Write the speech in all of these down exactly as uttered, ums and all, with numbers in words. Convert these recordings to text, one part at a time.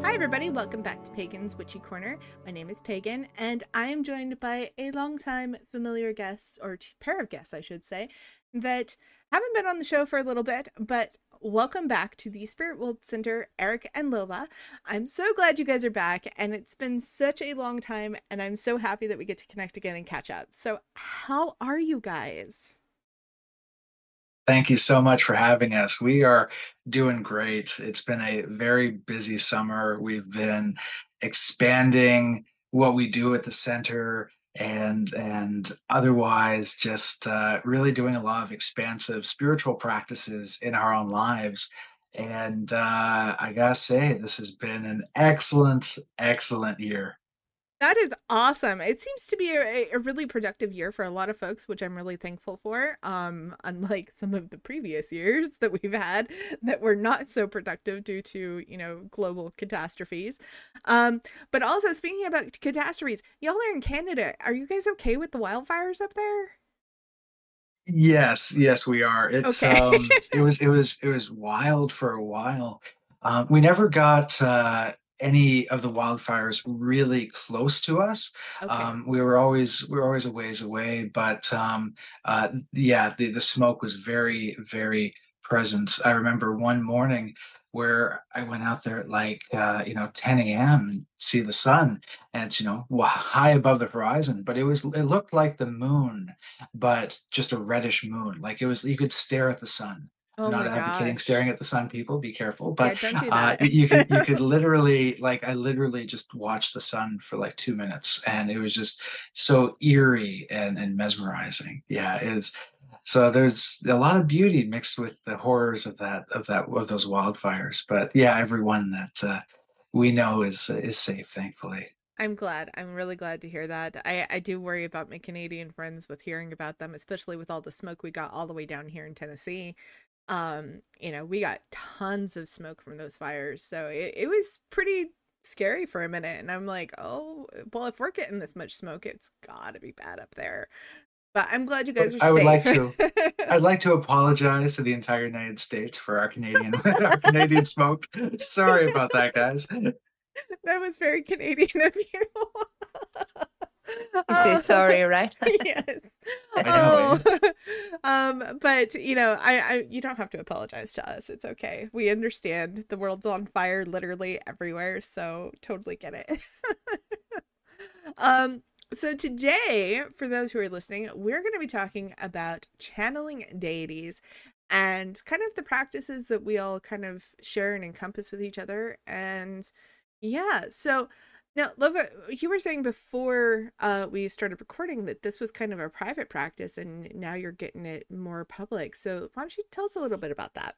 Hi, everybody. Welcome back to Pagan's Witchy Corner. My name is Pagan, and I am joined by a longtime familiar guest, or pair of guests, I should say, that haven't been on the show for a little bit, but welcome back to the Spirit World Center, Eric and Lola. I'm so glad you guys are back, and it's been such a long time, and I'm so happy that we get to connect again and catch up. So, how are you guys? Thank you so much for having us. We are doing great. It's been a very busy summer. We've been expanding what we do at the center and and otherwise just uh, really doing a lot of expansive spiritual practices in our own lives. And uh, I gotta say, this has been an excellent, excellent year. That is awesome. It seems to be a, a really productive year for a lot of folks, which I'm really thankful for. Um, unlike some of the previous years that we've had that were not so productive due to, you know, global catastrophes. Um, but also speaking about catastrophes, y'all are in Canada. Are you guys okay with the wildfires up there? Yes, yes, we are. It's Okay. um it was it was it was wild for a while. Um, we never got uh any of the wildfires really close to us. Okay. Um, we were always we were always a ways away, but um uh yeah, the the smoke was very, very present. I remember one morning where I went out there at like uh, you know, ten a m and see the sun, and it's, you know, wa- high above the horizon, but it was it looked like the moon, but just a reddish moon. Like it was, you could stare at the sun. Oh I'm not my advocating gosh. staring at the sun, people, be careful. Yeah, But don't do uh, that. you could you could literally, like, I literally just watched the sun for like two minutes, and it was just so eerie and and mesmerizing. Yeah, it was. So there's a lot of beauty mixed with the horrors of that of that of those wildfires. But yeah, everyone that uh, we know is is safe, thankfully. I'm glad. I'm really glad to hear that. I I do worry about my Canadian friends with hearing about them, especially with all the smoke we got all the way down here in Tennessee. Um, you know, we got tons of smoke from those fires, so it, it was pretty scary for a minute. And I'm like, oh, well, if we're getting this much smoke, it's gotta be bad up there. But I'm glad you guys are I would safe. like to I'd like to apologize to the entire United States for our Canadian our Canadian smoke. Sorry about that, guys. That was very Canadian of you. You say Uh, sorry, right? yes. I know, Oh, eh? um, but you know, I, I, you don't have to apologize to us. It's okay. We understand the world's on fire literally everywhere, so totally get it. Um, so today, for those who are listening, we're going to be talking about channeling deities and kind of the practices that we all kind of share and encompass with each other. And yeah, so now, Lova, you were saying before uh, we started recording that this was kind of a private practice, and now you're getting it more public. So why don't you tell us a little bit about that?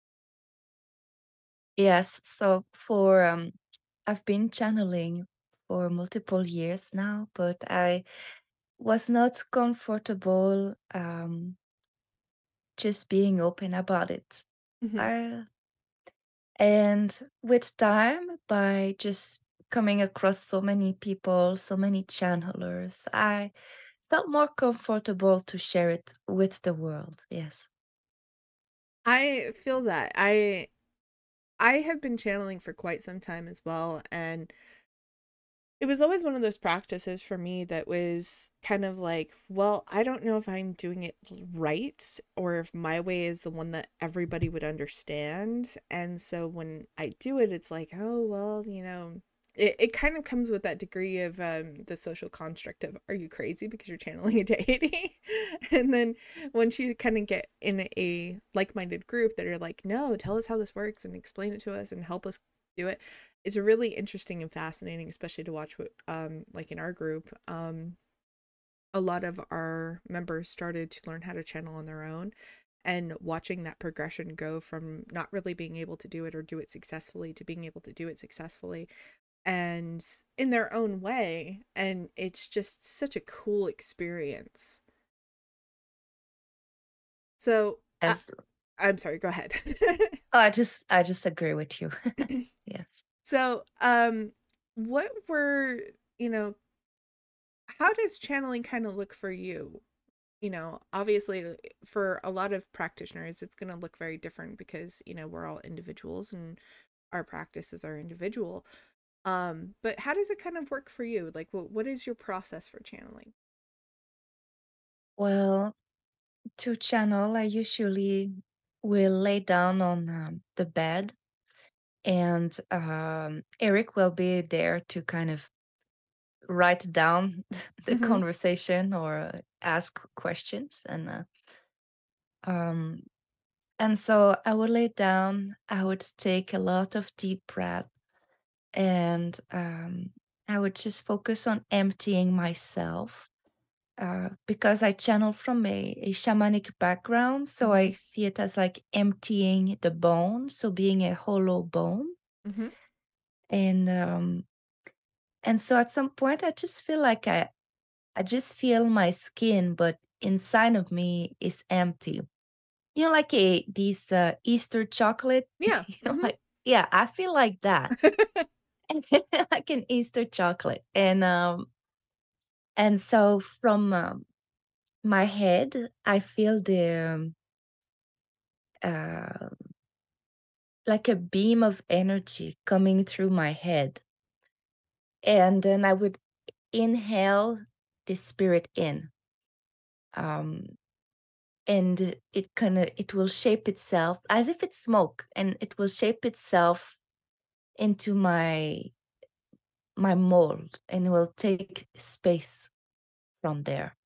Yes. So for um I've been channeling for multiple years now, but I was not comfortable um just being open about it. Hmm. I, and with time, by just coming across so many people, so many channelers, I felt more comfortable to share it with the world. Yes. I feel that I I have been channeling for quite some time as well, and it was always one of those practices for me that was kind of like, well, I don't know if I'm doing it right or if my way is the one that everybody would understand. And so when I do it, it's like, oh, well, you know, it, it kind of comes with that degree of um, the social construct of, are you crazy because you're channeling a deity? And then once you kind of get in a like minded group that are like, no, tell us how this works and explain it to us and help us do it, it's really interesting and fascinating, especially to watch what um like in our group, um a lot of our members started to learn how to channel on their own, and watching that progression go from not really being able to do it or do it successfully to being able to do it successfully and in their own way, and it's just such a cool experience. So uh, Yes. I'm sorry, go ahead. Oh, I just I just agree with you. Yes. So um what were, you know, how does channeling kind of look for you? You know, obviously, uh, for a lot of practitioners, it's going to look very different because, you know, we're all individuals and our practices are individual. Um, but how does it kind of work for you? Like, what what is your process for channeling? Well, to channel, I usually will lay down on um, the bed, and um, Eric will be there to kind of write down the Mm-hmm. conversation or uh, ask questions. And uh, um, and so I would lay down. I would take a lot of deep breath, and um, I would just focus on emptying myself. Uh, because I channel from a, a shamanic background, so I Mm-hmm. see it as like emptying the bone, so being a hollow bone. Mm-hmm. And um, and so at some point, I just feel like I I just feel my skin, but inside of me is empty. You know, like a these uh, Easter chocolate. Yeah. You know, Mm-hmm. like yeah, I feel like that, like an Easter chocolate. And um, and so from um, my head, I feel the um, uh, like a beam of energy coming through my head. And then I would inhale the spirit in. Um, and it kind of it will shape itself as if it's smoke, and it will shape itself into my my mold, and it will take space from there.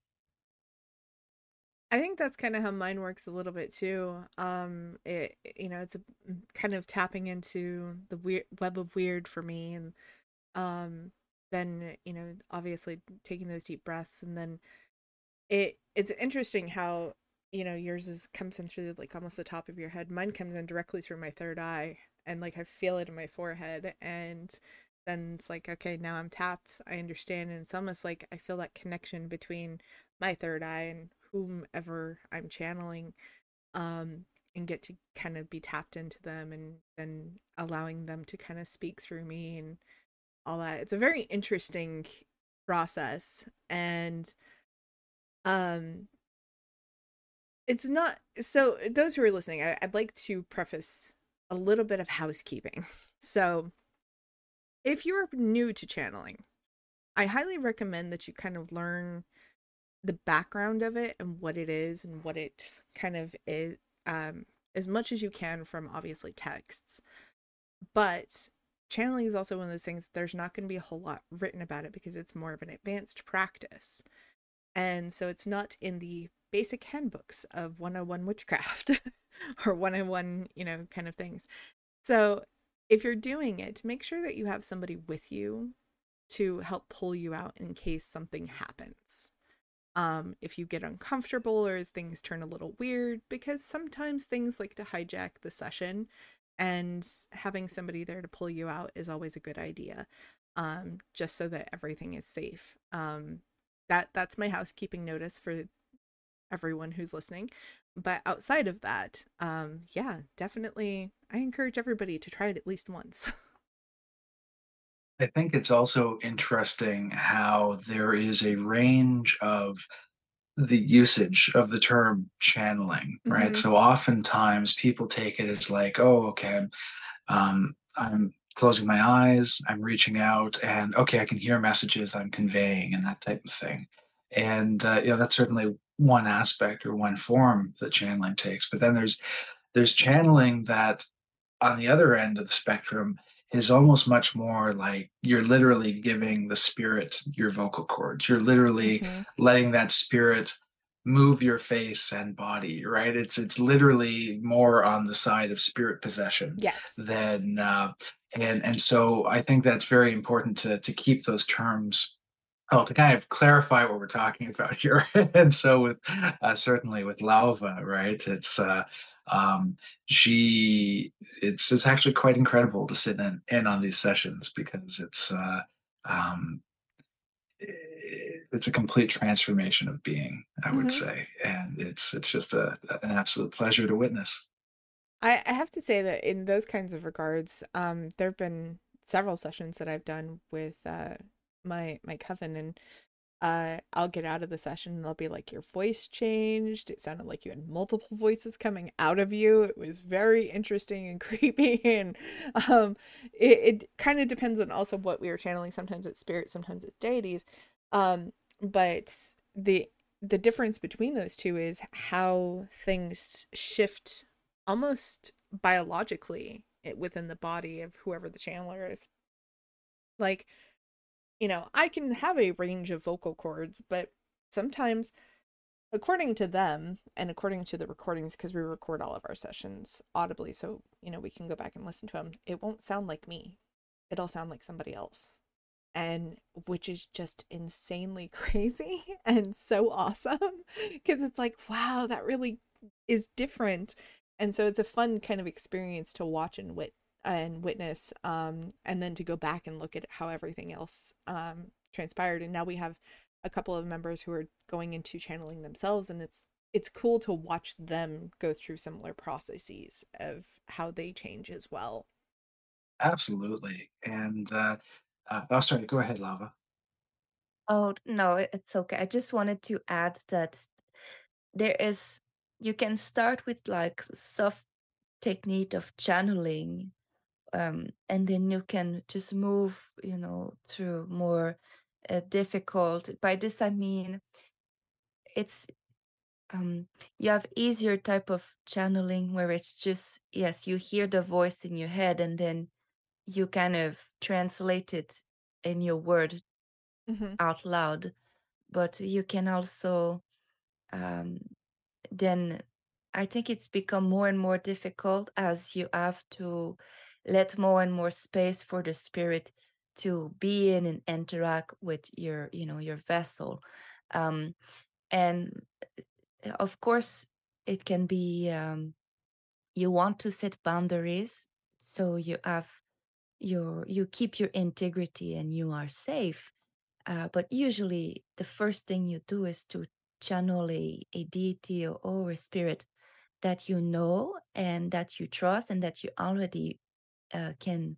I think that's kind of how mine works a little bit too. Um, it you know, it's a mm, kind of tapping into the weird web of weird for me, and um, then you know, obviously taking those deep breaths, and then it it's interesting how you know yours is comes in through like almost the top of your head. Mine comes in directly through my third eye, and like I feel it in my forehead, and then it's like okay, now I'm tapped. I understand, and it's almost like I feel that connection between my third eye and whomever I'm channeling, um, and get to kind of be tapped into them, and then allowing them to kind of speak through me and all that. It's a very interesting process, and um it's not so those who are listening, I, I'd like to preface a little bit of housekeeping. So if you're new to channeling, I highly recommend that you kind of learn the background of it and what it is and what it kind of is, um, as much as you can from obviously texts. But channeling is also one of those things, there's not going to be a whole lot written about it because it's more of an advanced practice. And so it's not in the basic handbooks of one oh one witchcraft or one oh one, you know, kind of things. So if you're doing it, make sure that you have somebody with you to help pull you out in case something happens. Um, if you get uncomfortable or as things turn a little weird, because sometimes things like to hijack the session, and having somebody there to pull you out is always a good idea, um, just so that everything is safe. Um, that that's my housekeeping notice for everyone who's listening. But outside of that, um, yeah, definitely, I encourage everybody to try it at least once. I think it's also interesting how there is a range of the usage of the term channeling, right? Mm-hmm. So oftentimes people take it as like, oh, okay, um, I'm closing my eyes, I'm reaching out, and okay, I can hear messages I'm conveying and that type of thing. And uh, you know, that's certainly one aspect or one form that channeling takes. But then there's there's channeling that on the other end of the spectrum is almost much more like you're literally giving the spirit your vocal cords. You're literally Mm-hmm. letting that spirit move your face and body, right? It's it's literally more on the side of spirit possession Yes. than uh, and and so I think that's very important to to keep those terms. Oh, to kind of clarify what we're talking about here. And so with uh, certainly with Lauva, right? It's uh um she it's it's actually quite incredible to sit in, in on these sessions because it's uh um i- it's a complete transformation of being, I would Mm-hmm. say. And it's it's just a an absolute pleasure to witness. I, I have to say that in those kinds of regards, um, there have been several sessions that I've done with uh, my my coven, and uh, I'll get out of the session and they'll be like, your voice changed. It sounded like you had multiple voices coming out of you. It was very interesting and creepy. And um, it, it kind of depends on also what we are channeling. Sometimes it's spirits, sometimes it's deities. Um, but the the difference between those two is how things shift almost biologically within the body of whoever the channeler is. Like, you know, I can have a range of vocal cords, but sometimes, according to them and according to the recordings, because we record all of our sessions audibly, so, you know, we can go back and listen to them, it won't sound like me. It'll sound like somebody else. And which is just insanely crazy and so awesome because it's like, wow, that really is different. And so it's a fun kind of experience to watch and wit and witness, um, and then to go back and look at how everything else um, transpired. And now we have a couple of members who are going into channeling themselves, and it's it's cool to watch them go through similar processes of how they change as well. Absolutely. And uh, uh, oh, sorry. Go ahead, Lava. Oh, no, it- it's okay. I just wanted to add that there is, you can start with like soft technique of channeling, um, and then you can just move, you know, through more uh, difficult. By this, I mean, it's um you have easier type of channeling where it's just, yes, you hear the voice in your head and then you kind of translate it in your word Mm-hmm. out loud. But you can also, um then I think it's become more and more difficult as you have to let more and more space for the spirit to be in and interact with your, you know, your vessel. um and uh, of course it can be, um you want to set boundaries so you have your, you keep your integrity and you are safe. Uh, but usually the first thing you do is to channel a, a deity or, or a spirit that you know and that you trust and that you already uh, can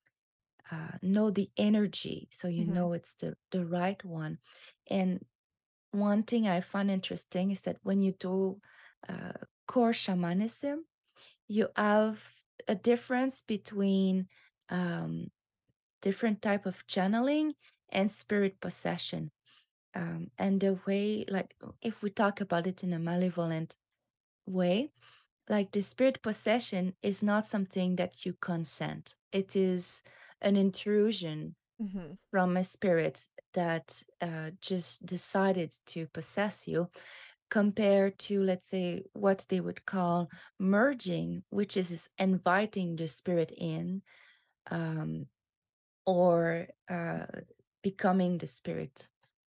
uh, know the energy, so you Mm-hmm. know it's the, the right one. And one thing I find interesting is that when you do uh, core shamanism, you have a difference between um, different type of channeling and spirit possession. Um, and the way, like, if we talk about it in a malevolent way, like the spirit possession is not something that you consent. It is an intrusion Mm-hmm. from a spirit that uh, just decided to possess you, compared to, let's say, what they would call merging, which is inviting the spirit in, um, or uh, becoming the spirit.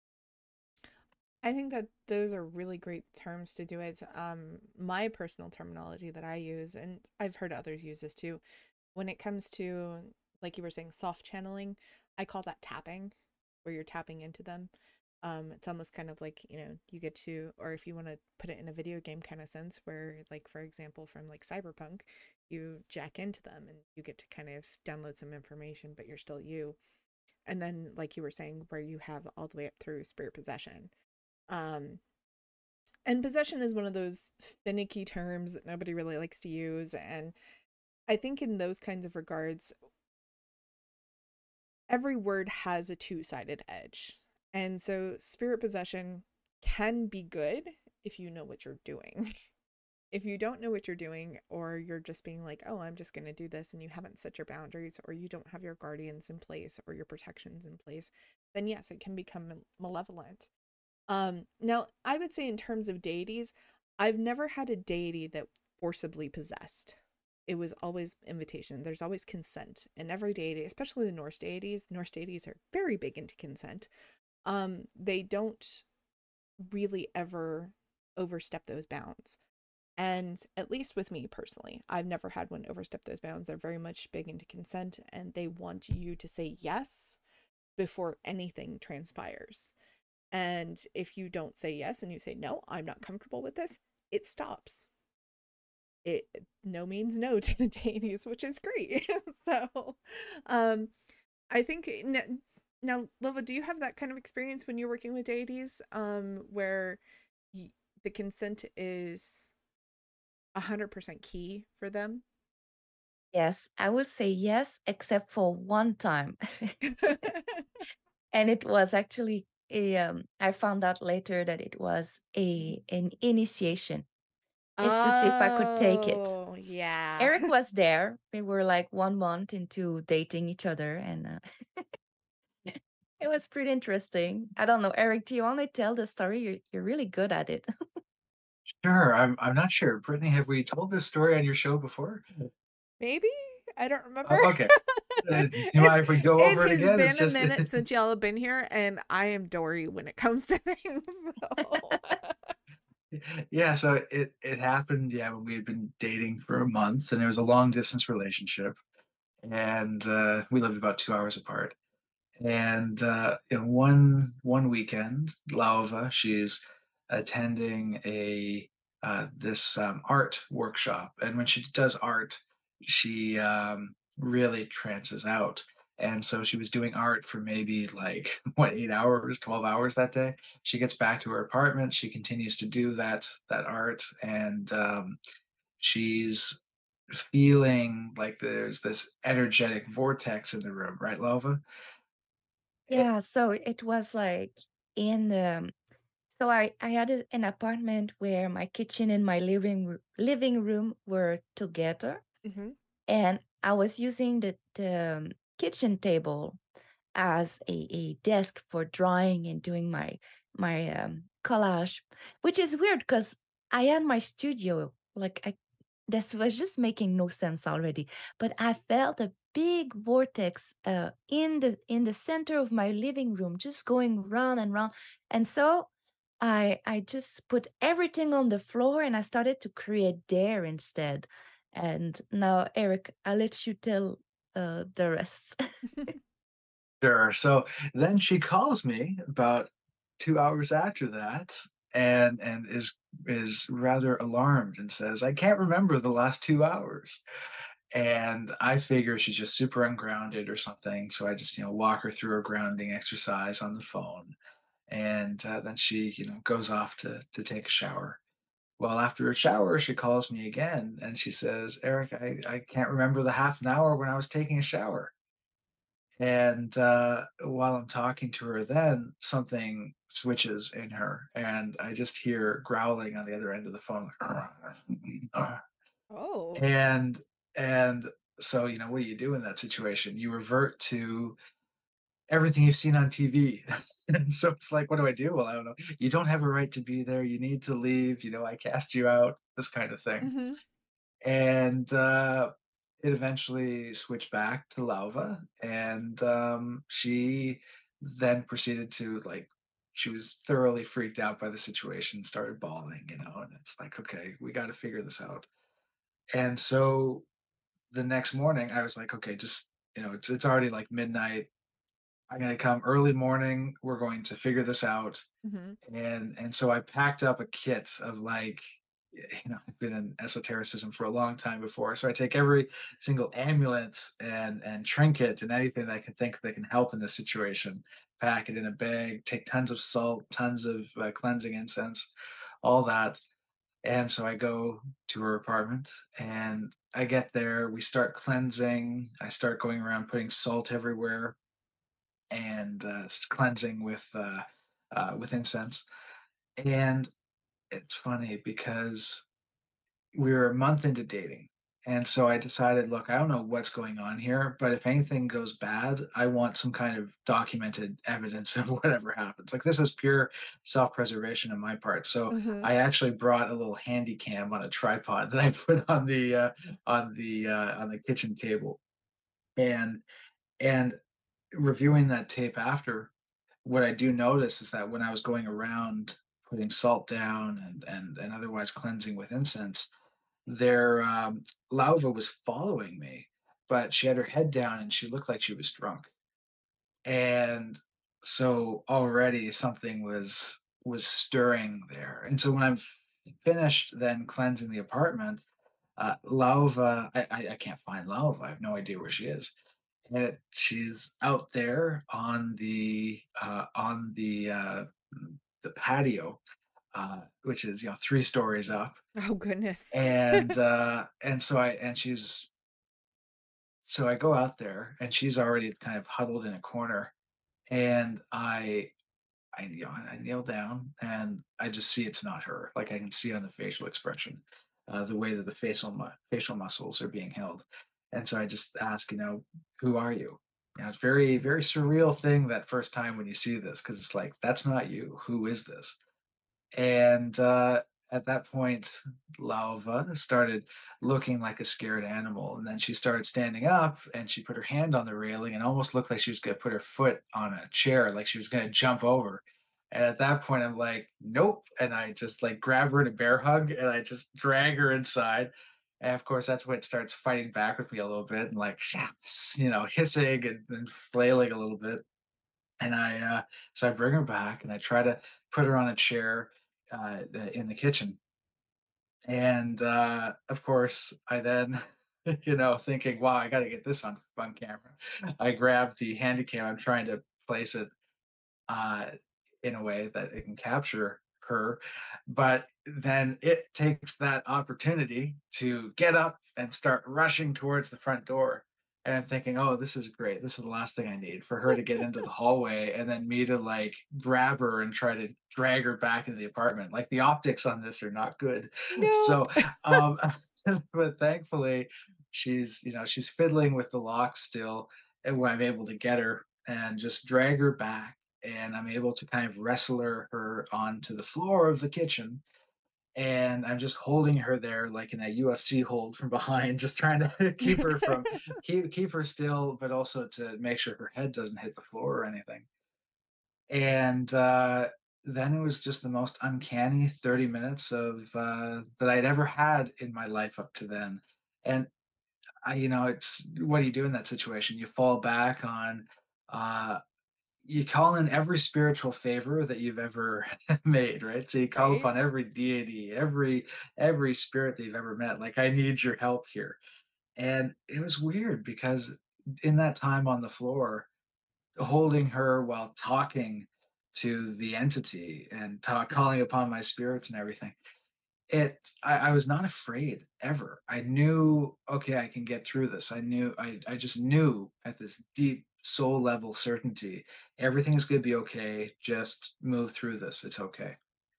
I think that those are really great terms to do it. Um, my personal terminology that I use, and I've heard others use this too, when it comes to, like you were saying, soft channeling, I call that tapping, where you're tapping into them. Um, it's almost kind of like, you know, you get to, or if you want to put it in a video game kind of sense, where, like, for example, from like Cyberpunk, you jack into them and you get to kind of download some information, but you're still you. And then, like you were saying, where you have all the way up through spirit possession. Um, and possession is one of those finicky terms that nobody really likes to use. And I think in those kinds of regards, every word has a two sided edge. And so spirit possession can be good if you know what you're doing. If you don't know what you're doing, or you're just being like, oh, I'm just going to do this, and you haven't set your boundaries, or you don't have your guardians in place or your protections in place, then yes, it can become malevolent. Um, now, I would say in terms of deities, I've never had a deity that forcibly possessed. It was always invitation. There's always consent. And every deity, especially the Norse deities, Norse deities are very big into consent. Um, they don't really ever overstep those bounds. And at least with me personally, I've never had one overstep those bounds. They're very much big into consent and they want you to say yes before anything transpires. And if you don't say yes and you say, no, I'm not comfortable with this, it stops. It no means no to the deities, which is great. So, um, I think Now, Lova, do you have that kind of experience when you're working with deities, um, where y the consent is one hundred percent key for them? Yes, I would say yes, except for one time. And it was actually a, um, I found out later that it was a an initiation, just to see if I could take it. Oh, yeah. Eric was there. We were like one month into dating each other, and uh, it was pretty interesting. I don't know, Eric, do you want to tell the story? You're you're really good at it. Sure, I'm I'm not sure. Brittany, have we told this story on your show before? Maybe? I don't remember. Oh, okay. Uh, do you It mind if we go it over it has again? It's been a just minute since y'all have been here, and I am Dory when it comes to things, so yeah, so it it happened, yeah, when we had been dating for a month, and it was a long distance relationship, and uh, we lived about two hours apart. And uh, in one one weekend, Lauva, she's attending a uh, this um, art workshop, and when she does art, she um, really trances out. And so she was doing art for maybe like what eight hours, twelve hours that day. She gets back to her apartment. She continues to do that that art, and um, she's feeling like there's this energetic vortex in the room, right, Lauva? Yeah, so it was like in um so I I had a, an apartment where my kitchen and my living r- living room were together, Mhm. and I was using the the um, kitchen table as a, a desk for drawing and doing my my um, collage, which is weird because I had my studio. Like I, this was just making no sense already. But I felt a big vortex uh, in the in the center of my living room, just going round and round. And so I I just put everything on the floor and I started to create there instead. And now, Eric, I'll let you tell uh, the rest. Sure. So then she calls me about two hours after that and and is is rather alarmed and says, "I can't remember the last two hours." And I figure she's just super ungrounded or something, so I just, you know, walk her through a grounding exercise on the phone, and, uh, then she, you know, goes off to to take a shower. Well, after a shower, she calls me again, and she says, "Eric, I I can't remember the half an hour when I was taking a shower." And uh, while I'm talking to her, then something switches in her, and I just hear growling on the other end of the phone, Oh. and and so you know what do you do in that situation? You revert to everything you've seen on T V, and so it's like, what do I do? Well, I don't know. You don't have a right to be there. You need to leave. You know, I cast you out. This kind of thing. Mhm. And uh, it eventually switched back to Lauva, and um, she then proceeded to like she was thoroughly freaked out by the situation, started bawling, you know, and it's like, okay, we got to figure this out. And so the next morning, I was like, okay, just you know, it's it's already like midnight. I'm gonna come early morning. We're going to figure this out. Mhm. And and so I packed up a kit of like, you know, I've been in esotericism for a long time before. So I take every single amulet and and trinket and anything that I can think that can help in this situation, pack it in a bag, take tons of salt, tons of uh, cleansing incense, all that. And so I go to her apartment and I get there, we start cleansing. I start going around putting salt everywhere and uh, cleansing with uh, uh, with incense. And it's funny because we were a month into dating. And so I decided, look, I don't know what's going on here, but if anything goes bad, I want some kind of documented evidence of whatever happens. Like this was pure self-preservation on my part. So Mhm. I actually brought a little handy cam on a tripod that I put on the uh, on the uh, on the kitchen table. And and reviewing that tape after, what I do notice is that when I was going around putting salt down and and and otherwise cleansing with incense, their um, Lauva was following me, but she had her head down and she looked like she was drunk. And so already something was was stirring there. And so when I'm finished then cleansing the apartment, uh, Lauva, I, I I can't find Lauva. I have no idea where she is. And she's out there on the uh, on the uh, the patio, uh, which is, you know, three stories up, Oh, goodness. and uh, and so I and she's so I go out there, and she's already kind of huddled in a corner, and I I, you know, I kneel down, and I just see it's not her. Like, I can see on the facial expression, uh, the way that the facial mu- facial muscles are being held, and so I just ask, you know, who are you? You know, it's very very surreal thing that first time when you see this, because it's like, that's not you. Who is this? And uh, at that point, Lauva started looking like a scared animal. And then she started standing up, and she put her hand on the railing and almost looked like she was going to put her foot on a chair, like she was going to jump over. And at that point, I'm like, nope. And I just like grab her in a bear hug, and I just drag her inside. And of course, that's when it starts fighting back with me a little bit, and like, you know, hissing and, and flailing a little bit. And I, uh, so I bring her back, and I try to put her on a chair uh, the- in the kitchen. And uh, of course, I then, you know, thinking, wow, I got to get this on on camera. I grab the handy cam. I'm trying to place it uh, in a way that it can capture her. But then it takes that opportunity to get up and start rushing towards the front door. And I'm thinking, oh, this is great. This is the last thing I need, for her to get into the hallway and then me to like grab her and try to drag her back into the apartment. Like, the optics on this are not good. No. So, um, but thankfully, she's, you know, she's fiddling with the lock still. And when I'm able to get her and just drag her back, and I'm able to kind of wrestler her onto the floor of the kitchen. And I'm just holding her there like in a U F C hold from behind, just trying to keep her from keep keep her still, but also to make sure her head doesn't hit the floor or anything. And uh, then it was just the most uncanny thirty minutes of uh, that I'd ever had in my life up to then. And I, you know, it's, what do you do in that situation? You fall back on uh, you call in every spiritual favor that you've ever made, right? So you call Right? upon every deity, every every spirit that you've ever met. Like, I need your help here. And it was weird because in that time on the floor, holding her while talking to the entity and ta- calling upon my spirits and everything, it I, I was not afraid ever. I knew, okay, I can get through this. I knew I, I just knew at this deep soul level certainty, everything is gonna be okay. Just move through this. It's okay.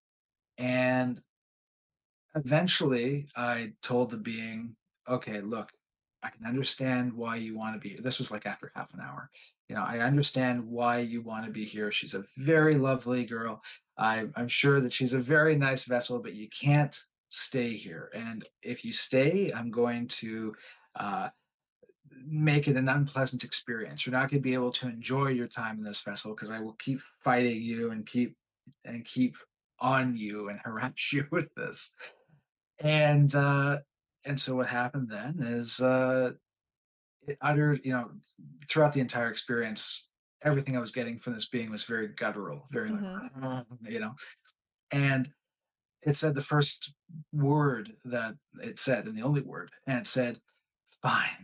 And eventually I told the being, okay, look, I can understand why you want to be here. This was like after half an hour. You know, I understand why you want to be here. She's a very lovely girl. I, I'm sure that she's a very nice vessel, but you can't stay here. And if you stay, I'm going to uh, make it an unpleasant experience. You're not going to be able to enjoy your time in this vessel, because I will keep fighting you and keep and keep on you and harass you with this. And uh, and so what happened then is, uh, it uttered, you know, throughout the entire experience, everything I was getting from this being was very guttural, very like, Mhm. you know, and it said the first word that it said, and the only word, and it said, "Fine."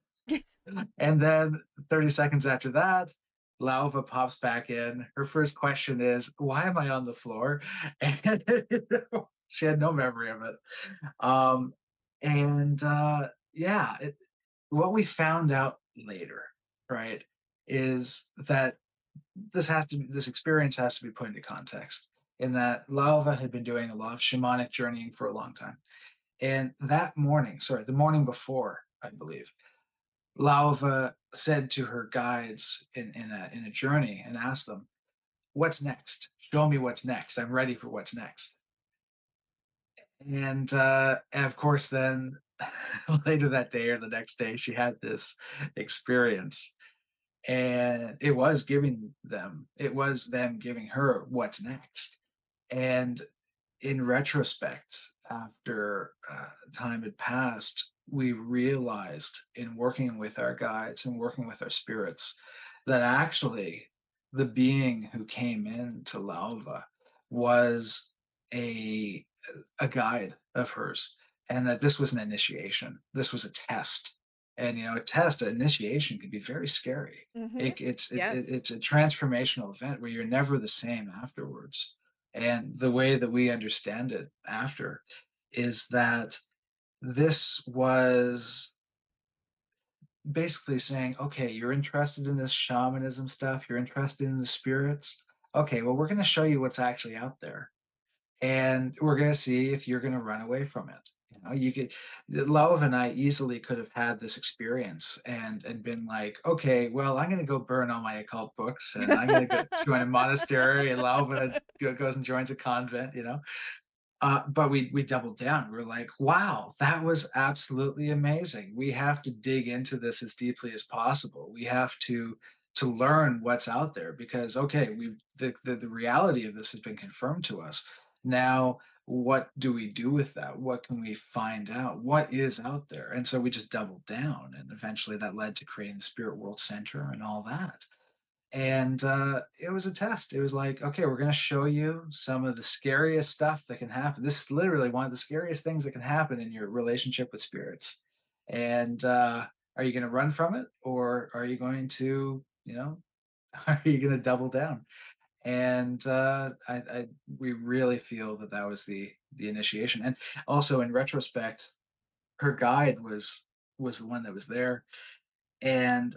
And then thirty seconds after that, Lauva pops back in. Her first question is, "Why am I on the floor?" And she had no memory of it. Um, and uh, yeah, it, what we found out later, right, is that this has to be, this experience has to be put into context. In that Lauva had been doing a lot of shamanic journeying for a long time, and that morning, sorry, the morning before, I believe, Lauva said to her guides in in a in a journey and asked them, "What's next? Show me what's next. I'm ready for what's next." And uh, and of course, then later that day or the next day, she had this experience, and it was giving them, it was them giving her what's next. And in retrospect, after uh, time had passed, we realized in working with our guides and working with our spirits that actually the being who came into Lauva was a a guide of hers, and that this was an initiation. This was a test. And you know, a test, an initiation can be very scary. Mm-hmm. It, it's it's it- Yes. it's a transformational event where you're never the same afterwards. And the way that we understand it after is that this was basically saying, okay, you're interested in this shamanism stuff, you're interested in the spirits. Okay, well, we're going to show you what's actually out there, and we're going to see if you're going to run away from it. You know, you could, Love and I easily could have had this experience and and been like, okay, well, I'm going to go burn all my occult books, and I'm going to go join a monastery, and Love goes and joins a convent. You know, uh, but we we doubled down. We are like, wow, that was absolutely amazing. We have to dig into this as deeply as possible. We have to to learn what's out there because okay, we've the, the the reality of this has been confirmed to us. Now, what do we do with that? What can we find out? What is out there? And so we just doubled down, and eventually that led to creating the Spirit World Center and all that. And uh, it was a test. It was like, okay, we're going to show you some of the scariest stuff that can happen. This is literally one of the scariest things that can happen in your relationship with spirits. And uh, are you going to run from it, or are you going to, you know, are you going to double down? And uh, I, I, we really feel that that was the the initiation. And also, in retrospect, her guide was was the one that was there, and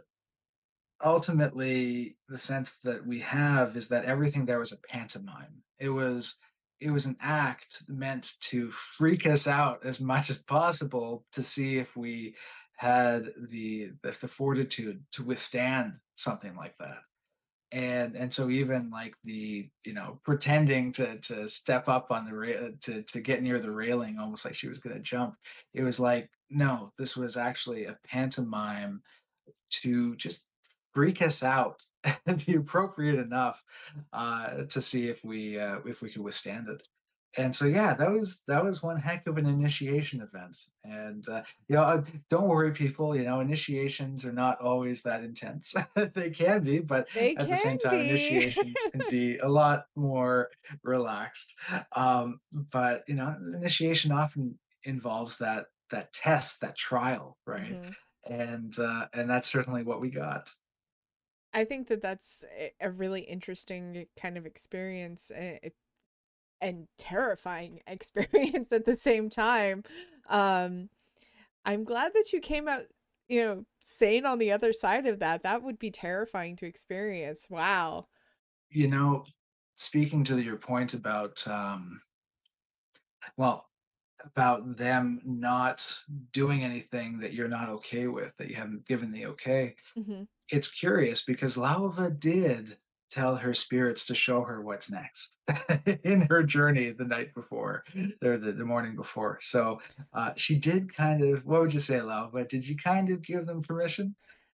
ultimately the sense that we have is that everything there was a pantomime. It was it was an act meant to freak us out as much as possible to see if we had the the, the fortitude to withstand something like that. And and so even like the you know pretending to to step up on the ra- to to get near the railing almost like she was going to jump, it was like no, this was actually a pantomime to just freak us out and be appropriate enough uh, to see if we uh, if we could withstand it. And so yeah, that was that was one heck of an initiation event. And uh, you know, uh, don't worry, people. You know, initiations are not always that intense. They can be, but They at the can same time, be. initiations can be a lot more relaxed. Um, but you know, initiation often involves that that test, that trial, right? Hmm. and uh, and that's certainly what we got. I think that that's a a really interesting kind of experience, eh, it, and terrifying experience at the same time. Um, I'm glad that you came out, you know, sane on the other side of that. That would be terrifying to experience. Wow. You know, speaking to your point about um, well, about them not doing anything that you're not okay with, that you haven't given the okay. Hmm. It's curious because Lauva did tell her spirits to show her what's next in her journey the night before or the, the morning before. So uh, she did kind of, what would you say, Lauva? Did you kind of give them permission?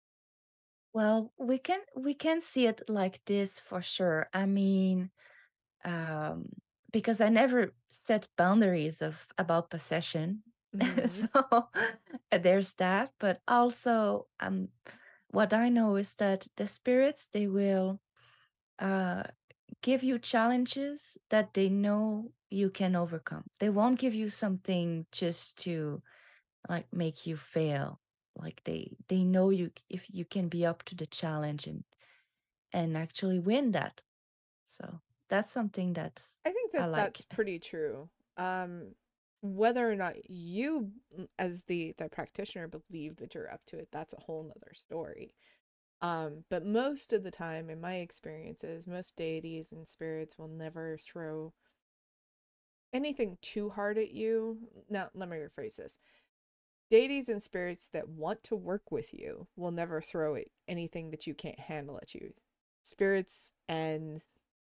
Well, we can we can see it like this for sure. I mean, um, because I never set boundaries of about possession. Hmm. So there's that. But also, um, what I know is that the spirits they will uh give you challenges that they know you can overcome. They won't give you something just to like make you fail. Like they they know you if you can be up to the challenge and and actually win that. So that's something that I think I that like. that's pretty true. Um, whether or not you, mm, as the the practitioner, believe that you're up to it, that's a whole nother story. Um, but most of the time, in my experiences, most deities and spirits will never throw anything too hard at you. Now, let me rephrase this. Deities and spirits that want to work with you will never throw it, anything that you can't handle at you. Spirits and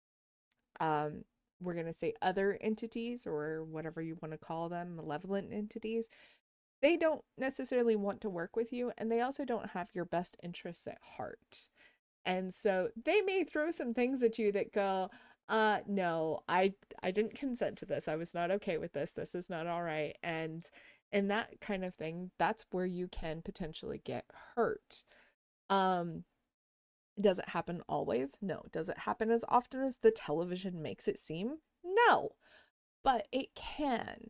um we're going to say other entities or whatever you want to call them, malevolent entities, they don't necessarily want to work with you and they also don't have your best interests at heart. And so they may throw some things at you that go, uh no, I I didn't consent to this. I was not okay with this. This is not all right. And and that kind of thing, that's where you can potentially get hurt. Um does it happen always? No. Does it happen as often as the television makes it seem? No. But it can.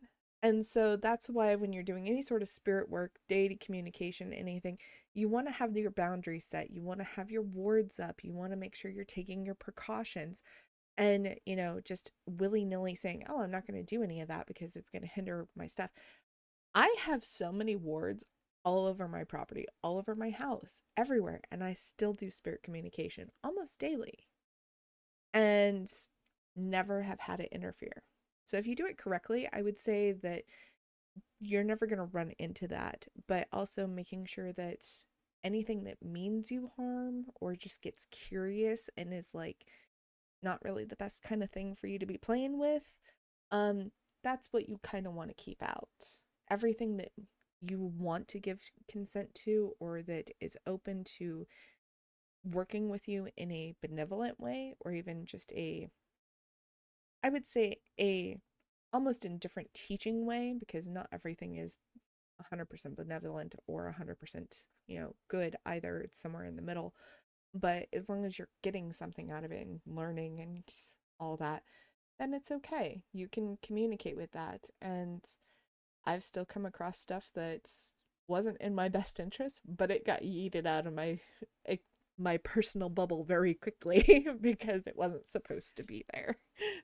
And so that's why when you're doing any sort of spirit work, deity communication, anything, you want to have your boundaries set. You want to have your wards up. You want to make sure you're taking your precautions. And, you know, just willy-nilly saying, "Oh, I'm not going to do any of that because it's going to hinder my stuff." I have so many wards all over my property, all over my house, everywhere, and I still do spirit communication almost daily and never have had it interfere. So if you do it correctly, I would say that you're never going to run into that, but also making sure that anything that means you harm or just gets curious and is like not really the best kind of thing for you to be playing with, um, that's what you kind of want to keep out. Everything that you want to give consent to or that is open to working with you in a benevolent way or even just a, I would say, a almost indifferent teaching way, because not everything is one hundred percent benevolent or one hundred percent, you know, good either. It's somewhere in the middle. But as long as you're getting something out of it and learning and all that, then it's okay. You can communicate with that. And I've still come across stuff that wasn't in my best interest, but it got yeeted out of my my personal bubble very quickly because it wasn't supposed to be there.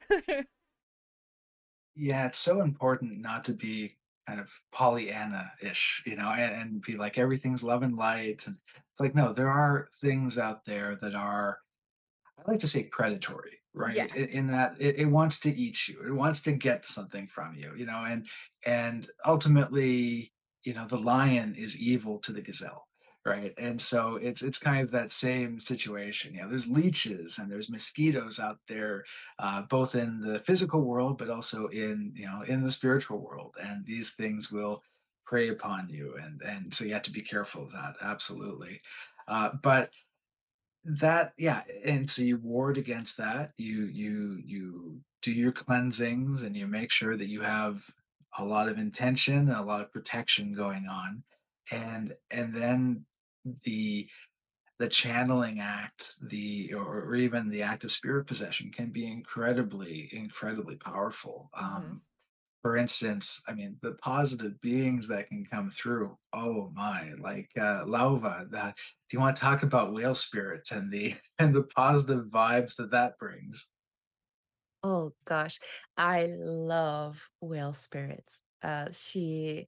Yeah, it's so important not to be kind of Pollyanna-ish, you know, and, and be like everything's love and light. And it's like, no, there are things out there that are, I like to say, predatory, right? Yeah. In, in that it, it wants to eat you, it wants to get something from you, you know, and and ultimately, you know, the lion is evil to the gazelle, right? And so it's it's kind of that same situation. You know, there's leeches and there's mosquitoes out there, uh, both in the physical world, but also in, you know, in the spiritual world, and these things will prey upon you, and and so you have to be careful of that, absolutely. Uh, but that, yeah, and so you ward against that. You you you do your cleansings and you make sure that you have a lot of intention and a lot of protection going on. And and then the the channeling act, the or, or even the act of spirit possession can be incredibly, incredibly powerful. Mm-hmm. Um, for instance, I mean, the positive beings that can come through. Oh my, like uh, Lauva. That, do you want to talk about whale spirits and the and the positive vibes that that brings? Oh gosh, I love whale spirits. Uh, she,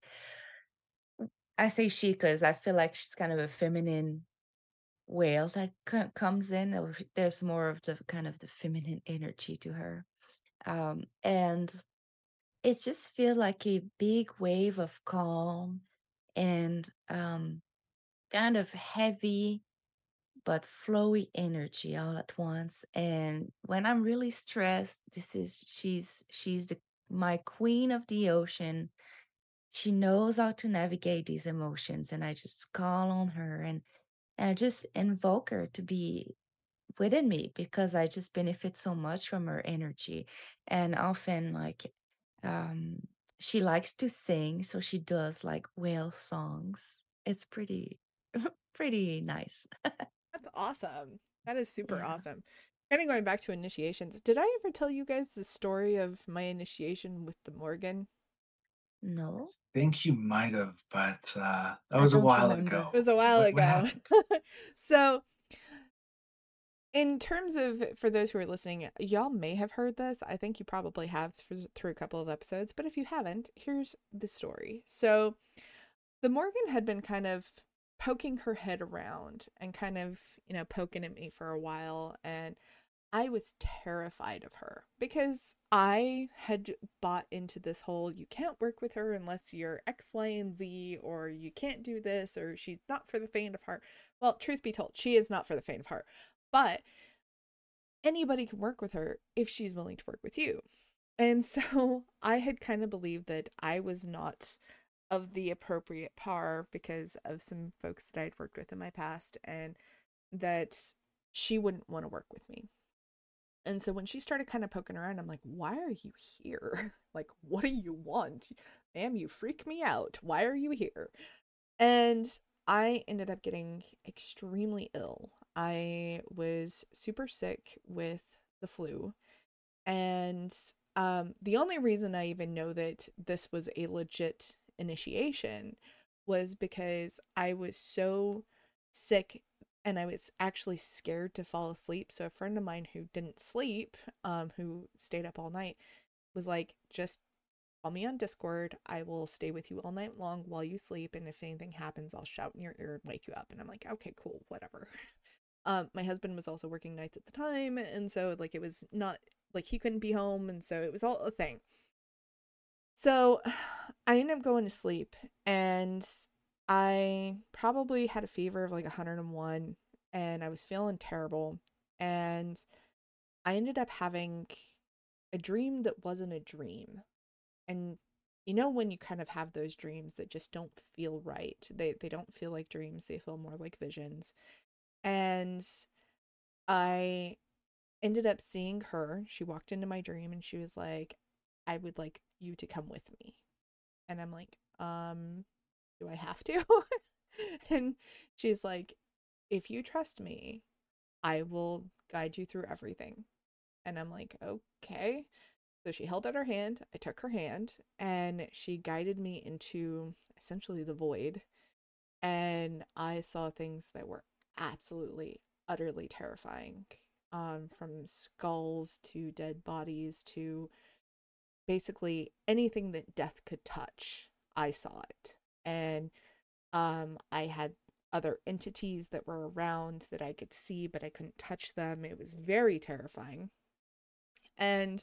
I say she because I feel like she's kind of a feminine whale that co- comes in. Or there's more of the kind of the feminine energy to her, um, and it just feel like a big wave of calm and um, kind of heavy but flowy energy all at once. And when I'm really stressed, this is she's she's the my queen of the ocean. She knows how to navigate these emotions, and I just call on her and and I just invoke her to be within me because I just benefit so much from her energy. And often, like, um, she likes to sing, so she does like whale songs. It's pretty, pretty nice. That's awesome. That is super Yeah. awesome. Kind of going back to initiations, did I ever tell you guys the story of my initiation with the Morgan? No, Think you might have, but uh, that I was a don't while remember. It was ago. a while What what ago. happened? So, in terms of, for those who are listening, y'all may have heard this. I think you probably have through, through a couple of episodes, but if you haven't, here's the story. So, the Morgan had been kind of poking her head around and kind of, you know, poking at me for a while. And I was terrified of her because I had bought into this whole you can't work with her unless you're X, Y, and Z, or you can't do this, or she's not for the faint of heart. Well, truth be told, she is not for the faint of heart, but anybody can work with her if she's willing to work with you. And so I had kind of believed that I was not of the appropriate par because of some folks that I'd worked with in my past, and that she wouldn't want to work with me. And so when she started kind of poking around, I'm like, why are you here? Like, what do you want? Ma'am, you freak me out. Why are you here? And I ended up getting extremely ill. I was super sick with the flu, and um, the only reason I even know that this was a legit initiation was because I was so sick and I was actually scared to fall asleep. So a friend of mine who didn't sleep, um, who stayed up all night, was like, just call me on Discord. I will stay with you all night long while you sleep. And if anything happens, I'll shout in your ear and wake you up. And I'm like, okay, cool, whatever. Um, my husband was also working nights at the time. And so, like, it was not like he couldn't be home. And so it was all a thing. So I ended up going to sleep and I probably had a fever of like one hundred and one and I was feeling terrible. And I ended up having a dream that wasn't a dream. And you know when you kind of have those dreams that just don't feel right. They they don't feel like dreams, they feel more like visions. And I ended up seeing her. She walked into my dream and she was like, I would like you to come with me. And I'm like, um, do I have to? And she's like, if you trust me, I will guide you through everything. And I'm like, okay. So she held out her hand. I took her hand and she guided me into essentially the void. And I saw things that were absolutely, utterly terrifying. Um, from skulls to dead bodies to basically anything that death could touch, I saw it. And um, I had other entities that were around that I could see, but I couldn't touch them. It was very terrifying. And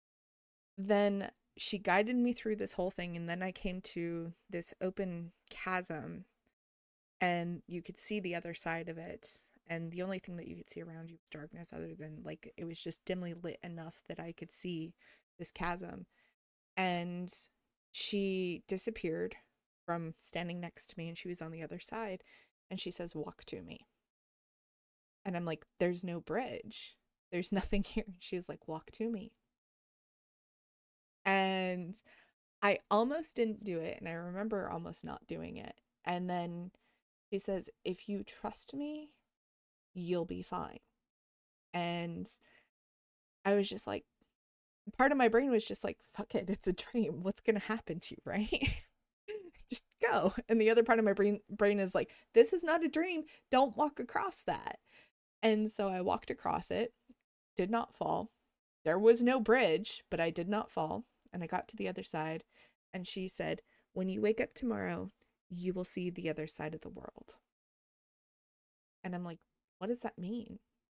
then she guided me through this whole thing. And then I came to this open chasm and you could see the other side of it. And the only thing that you could see around you was darkness, other than like it was just dimly lit enough that I could see this chasm. And she disappeared from standing next to me and she was on the other side and she says, walk to me. And I'm like, there's no bridge, there's nothing here. She's like, walk to me. And I almost didn't do it, and I remember almost not doing it. And then she says, if you trust me, you'll be fine. And I was just like, part of my brain was just like, fuck it, it's a dream, what's gonna happen to you, right? Just go. And the other part of my brain brain is like, this is not a dream, don't walk across that. And so I walked across it, did not fall. There was no bridge, but I did not fall. And I got to the other side and she said, when you wake up tomorrow, you will see the other side of the world. And I'm like, what does that mean?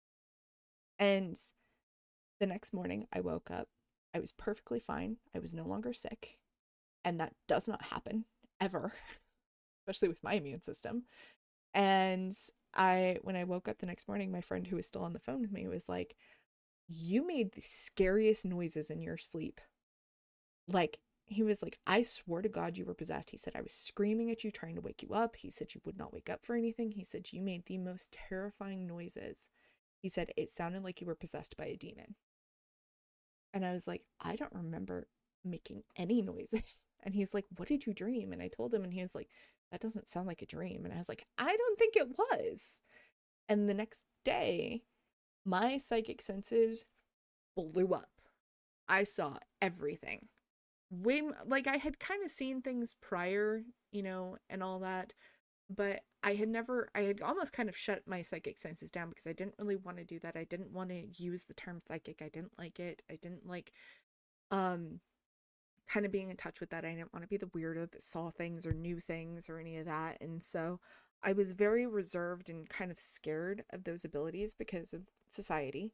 And the next morning I woke up, I was perfectly fine, I was no longer sick. And that does not happen ever, especially with my immune system. And I, when I woke up the next morning, my friend who was still on the phone with me was like, you made the scariest noises in your sleep. Like, he was like, I swore to God you were possessed. He said, I was screaming at you, trying to wake you up. He said, you would not wake up for anything. He said, you made the most terrifying noises. He said, it sounded like you were possessed by a demon. And I was like, I don't remember making any noises. And he's like, what did you dream? And I told him, and he was like, that doesn't sound like a dream. And I was like, I don't think it was. And the next day, my psychic senses blew up. I saw everything. Way, like, I had kind of seen things prior, you know, and all that, but I had never, I had almost kind of shut my psychic senses down because I didn't really want to do that. I didn't want to use the term psychic. I didn't like it. I didn't like, um, kind of being in touch with that. I didn't want to be the weirdo that saw things or knew things or any of that. And so I was very reserved and kind of scared of those abilities because of society.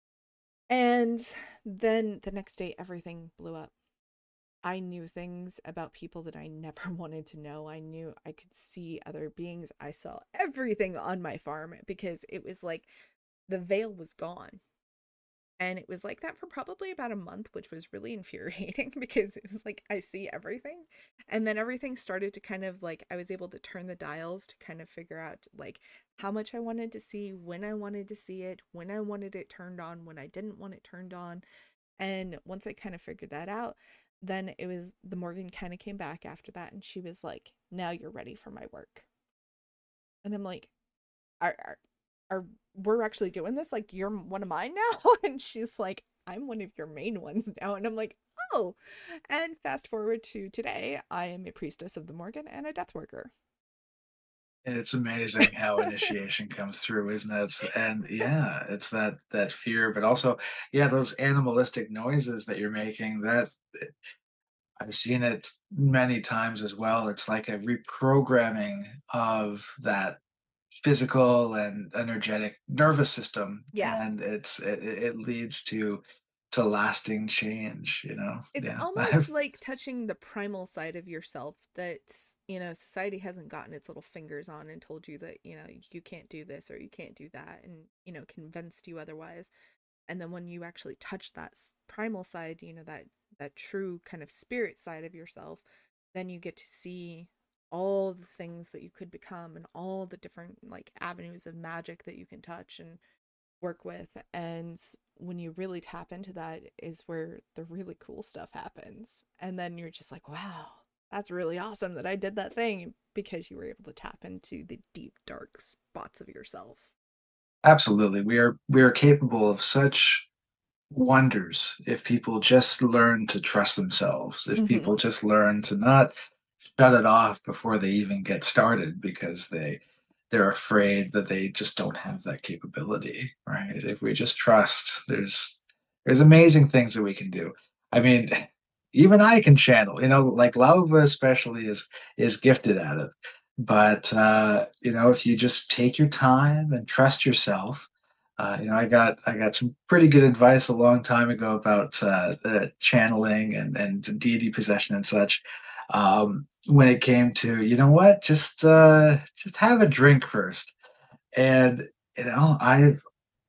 And then the next day, everything blew up. I knew things about people that I never wanted to know. I knew I could see other beings. I saw everything on my farm because it was like the veil was gone. And it was like that for probably about a month, which was really infuriating because it was like, I see everything. And then everything started to kind of like, I was able to turn the dials to kind of figure out like how much I wanted to see, when I wanted to see it, when I wanted it turned on, when I didn't want it turned on. And once I kind of figured that out, then it was the Morgan kind of came back after that. And she was like, now you're ready for my work. And I'm like, are, are, are we're actually doing this? Like, you're one of mine now? And she's like, I'm one of your main ones now. And I'm like, oh. And fast forward to today, I am a priestess of the Morgan and a death worker. And it's amazing how initiation comes through, isn't it? And yeah, it's that that fear, but also, yeah, those animalistic noises that you're making, that I've seen it many times as well. It's like a reprogramming of that physical and energetic nervous system, Yeah. and it's it, it it leads to to lasting change, you know? It's Yeah. almost I've like touching the primal side of yourself that, you know, society hasn't gotten its little fingers on and told you that, you know, you can't do this or you can't do that and, you know, convinced you otherwise. And then when you actually touch that primal side, you know, that that true kind of spirit side of yourself, then you get to see all the things that you could become and all the different like avenues of magic that you can touch and work with. And when you really tap into that is where the really cool stuff happens. And then you're just like, wow, that's really awesome that I did that thing because you were able to tap into the deep dark spots of yourself. Absolutely. We are we are capable of such wonders if people just learn to trust themselves, if Mm-hmm. people just learn to not shut it off before they even get started because they they're afraid that they just don't have that capability, right? If we just trust, there's there's amazing things that we can do. I mean, even I can channel, you know, like Lauva especially is is gifted at it. But uh, you know, if you just take your time and trust yourself, uh, you know, I got I got some pretty good advice a long time ago about uh, uh, channeling and and deity possession and such. Um, when it came to, you know what, just uh, just have a drink first, and you know, I've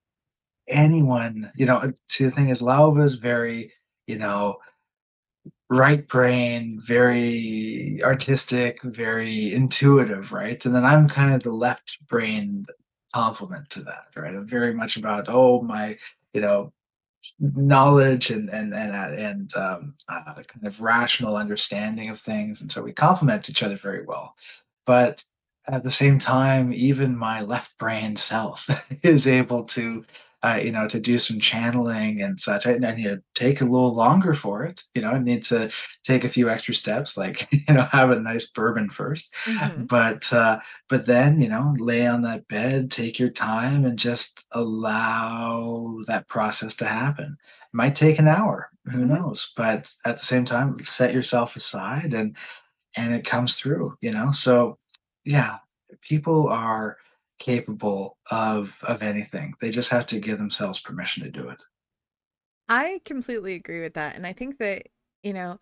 anyone, you know, see the thing is, Lauva is very, you know, right brain, very artistic, very intuitive, right? And then I'm kind of the left brain complement to that, right? I'm very much about, oh, my, you know, knowledge and and and uh, and um, uh, kind of rational understanding of things, and so we complement each other very well. But at the same time, even my left brain self is able to, uh, you know, to do some channeling and such. I, I need to take a little longer for it. You know, I need to take a few extra steps, like you know, have a nice bourbon first. Mm-hmm. But uh, but then you know, lay on that bed, take your time, and just allow that process to happen. It might take an hour, who Mm-hmm. knows? But at the same time, set yourself aside and and it comes through, you know? So, yeah, people are capable of of anything. They just have to give themselves permission to do it. I completely agree with that. And I think that, you know,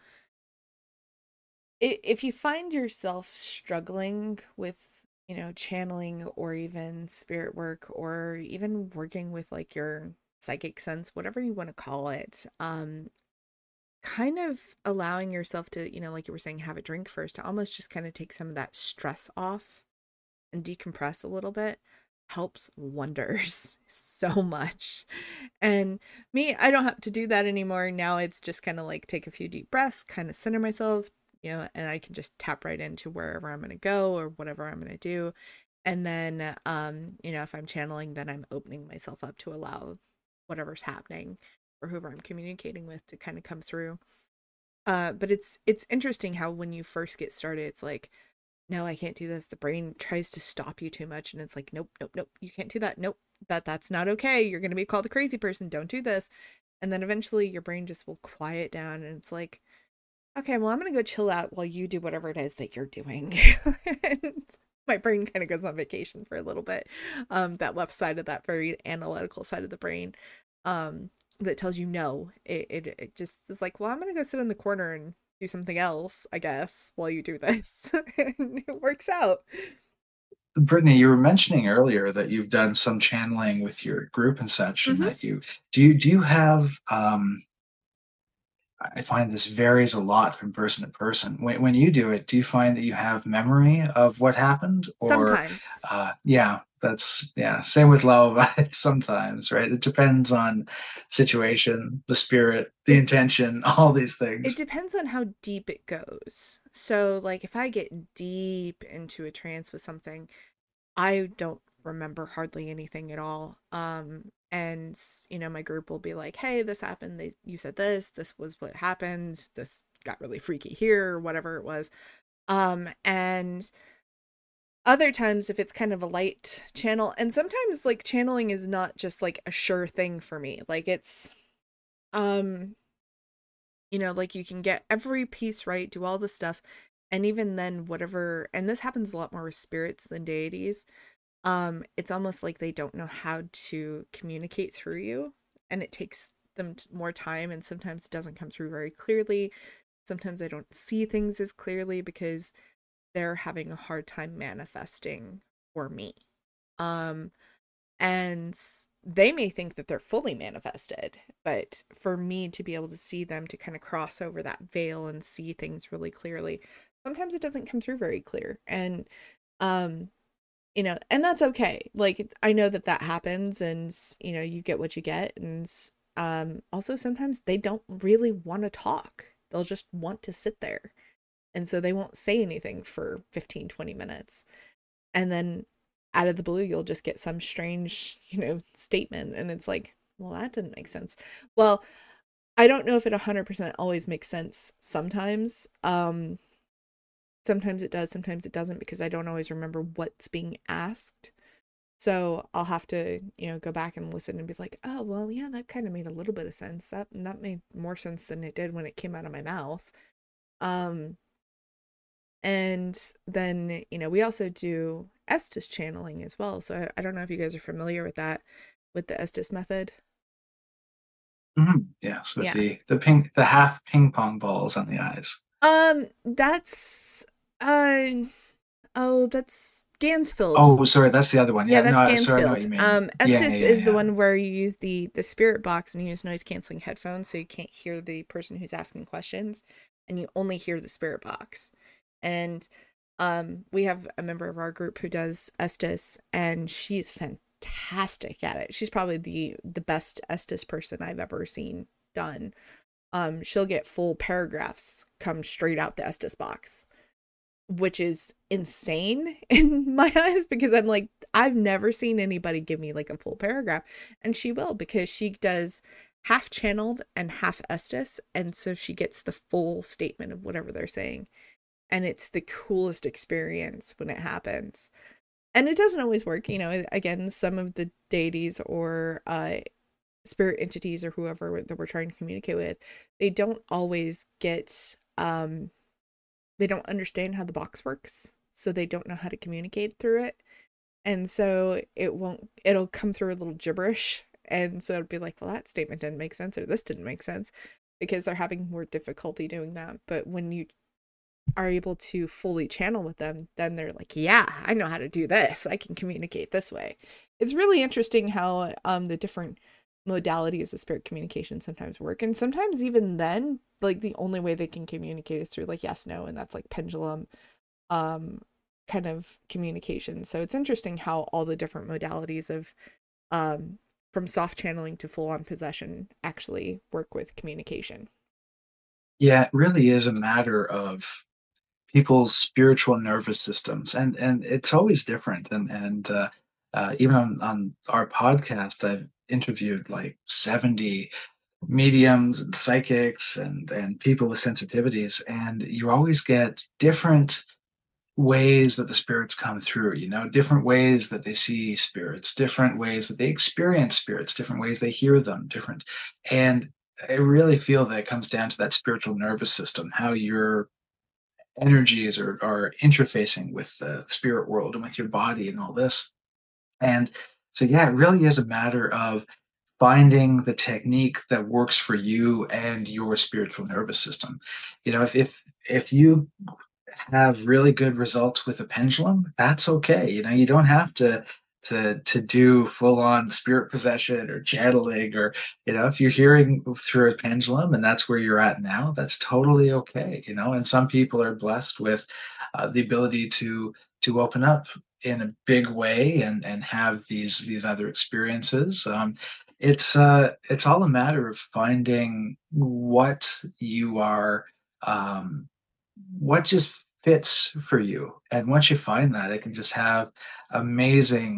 if you find yourself struggling with, you know, channeling or even spirit work or even working with like your psychic sense, whatever you want to call it, um, kind of allowing yourself to, you know, like you were saying, have a drink first to almost just kind of take some of that stress off and decompress a little bit helps wonders so much. And me, I don't have to do that anymore. Now it's just kind of like take a few deep breaths, kind of center myself, you know, and I can just tap right into wherever I'm going to go or whatever I'm going to do. And then, um, you know, if I'm channeling, then I'm opening myself up to allow whatever's happening or whoever I'm communicating with to kind of come through. Uh, but it's it's interesting how when you first get started, it's like, no, I can't do this. The brain tries to stop you too much, and it's like, nope, nope, nope, you can't do that. Nope, that that's not okay. You're gonna be called a crazy person. Don't do this. And then eventually your brain just will quiet down, and it's like, okay, well, I'm gonna go chill out while you do whatever it is that you're doing. And my brain kind of goes on vacation for a little bit. Um, that left side of that very analytical side of the brain, um, that tells you no. It, it it just is like, well, I'm gonna go sit in the corner and do something else, I guess, while you do this. And it works out. Brittany, you were mentioning earlier that you've done some channeling with your group and such, and Hmm. that you do you do you have um I find this varies a lot from person to person. When when you do it, do you find that you have memory of what happened? Or, Sometimes. uh, yeah, that's yeah, same with love. Sometimes, right? It depends on situation, the spirit, the It intention, all these it things. depends on how deep it goes. So, like, if I get deep into a trance with something, I don't remember hardly anything at all. Um, and you know my group will be like, hey, this happened, they you said this this was what happened, this got really freaky here, or whatever it was. Um and other times if it's kind of a light channel, and sometimes like channeling is not just like a sure thing for me, like it's um you know like you can get every piece right, do all the stuff, and even then whatever, and this happens a lot more with spirits than deities, um it's almost like they don't know how to communicate through you, and it takes them t- more time, and sometimes it doesn't come through very clearly. Sometimes I don't see things as clearly because they're having a hard time manifesting for me. Um, and they may think that they're fully manifested, but for me to be able to see them, to kind of cross over that veil and see things really clearly, sometimes it doesn't come through very clear. And, um, you know, and that's okay. Like, I know that that happens, and, you know, you get what you get. And, um, also sometimes they don't really want to talk. They'll just want to sit there, and so they won't say anything for fifteen, twenty minutes. And then out of the blue, you'll just get some strange, you know, statement. And it's like, well, that didn't make sense. Well, I don't know if it one hundred percent always makes sense sometimes. Um, sometimes it does, sometimes it doesn't, because I don't always remember what's being asked. So I'll have to, you know, go back and listen and be like, oh, well, yeah, that kind of made a little bit of sense. That that made more sense than it did when it came out of my mouth. Um, And then, you know, we also do Estes channeling as well. So I, I don't know if you guys are familiar with that, with the Estes method. Mhm. Yes, with Yeah. the the ping the half ping pong balls on the eyes. Um, that's uh oh, that's Gansfield. Oh, sorry, that's the other one. Yeah, Yeah, that's no, sorry, I know what Gansfield. you mean. Um, Yeah, yeah, Estes yeah, is the yeah. one where you use the the spirit box and you use noise canceling headphones, so you can't hear the person who's asking questions, and you only hear the spirit box. And um, we have a member of our group who does Estes, and she's fantastic at it. She's probably the the best Estes person I've ever seen done. Um, she'll get full paragraphs come straight out the Estes box, which is insane in my eyes, because I'm like, I've never seen anybody give me like a full paragraph. And she will, because she does half channeled and half Estes. And so she gets the full statement of whatever they're saying. And it's the coolest experience when it happens. And it doesn't always work. You know, again, some of the deities or uh, spirit entities or whoever that we're trying to communicate with, they don't always get um they don't understand how the box works, so they don't know how to communicate through it. And so it won't it'll come through a little gibberish, and so it'd be like, well, that statement didn't make sense, or this didn't make sense, because they're having more difficulty doing that. But when you are able to fully channel with them, then they're like, yeah, I know how to do this, I can communicate this way. It's really interesting how um the different modalities of spirit communication sometimes work, and sometimes even then, like, the only way they can communicate is through like yes no, and that's like pendulum um kind of communication. So it's interesting how all the different modalities of um from soft channeling to full on possession actually work with communication. Yeah, it really is a matter of people's spiritual nervous systems, and and it's always different. And and uh, uh, even on, on our podcast, I've interviewed like seventy mediums and psychics and and people with sensitivities, and you always get different ways that the spirits come through, you know, different ways that they see spirits, different ways that they experience spirits, different ways they hear them, different. And I really feel that it comes down to that spiritual nervous system, how your energies are, are interfacing with the spirit world and with your body and all this. And so, yeah, it really is a matter of finding the technique that works for you and your spiritual nervous system. You know, if if if you have really good results with a pendulum, that's okay. You know, you don't have to to to do full on spirit possession or channeling, or you know, if you're hearing through a pendulum and that's where you're at now, that's totally okay. You know, and some people are blessed with uh, the ability to to open up in a big way and and have these these other experiences. Um, it's uh, it's all a matter of finding what you are um, what just fits for you. And once you find that, it can just have amazing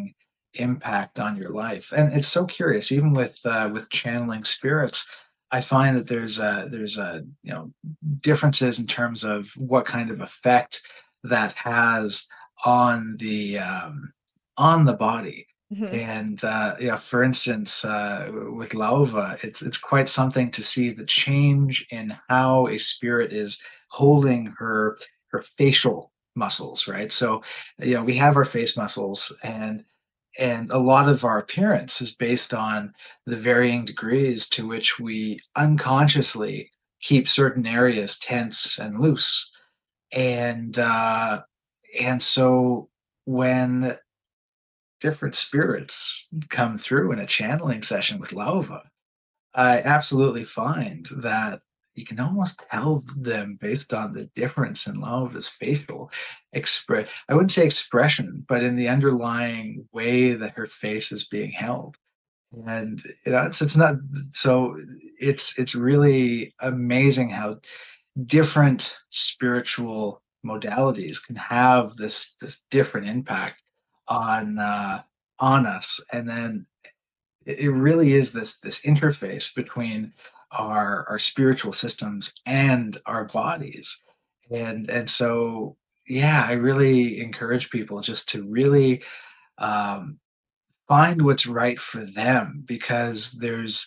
impact on your life. And it's so curious, even with uh, with channeling spirits, I find that there's a there's a you know differences in terms of what kind of effect that has on the um, on the body. Mhm. And uh, yeah, for instance, uh, with Lauva, it's it's quite something to see the change in how a spirit is holding her her facial muscles, right? So, you know, we have our face muscles, and and a lot of our appearance is based on the varying degrees to which we unconsciously keep certain areas tense and loose. And uh, and so when different spirits come through in a channeling session with Lauva, I absolutely find that you can almost tell them based on the difference in Lauva's facial express. I wouldn't say expression, but in the underlying way that her face is being held. And you know, it's it's not so it's it's really amazing how different spiritual modalities can have this this different impact on uh, on us. And then it it really is this this interface between our our spiritual systems and our bodies. And and so yeah, I really encourage people just to really um, find what's right for them, because there's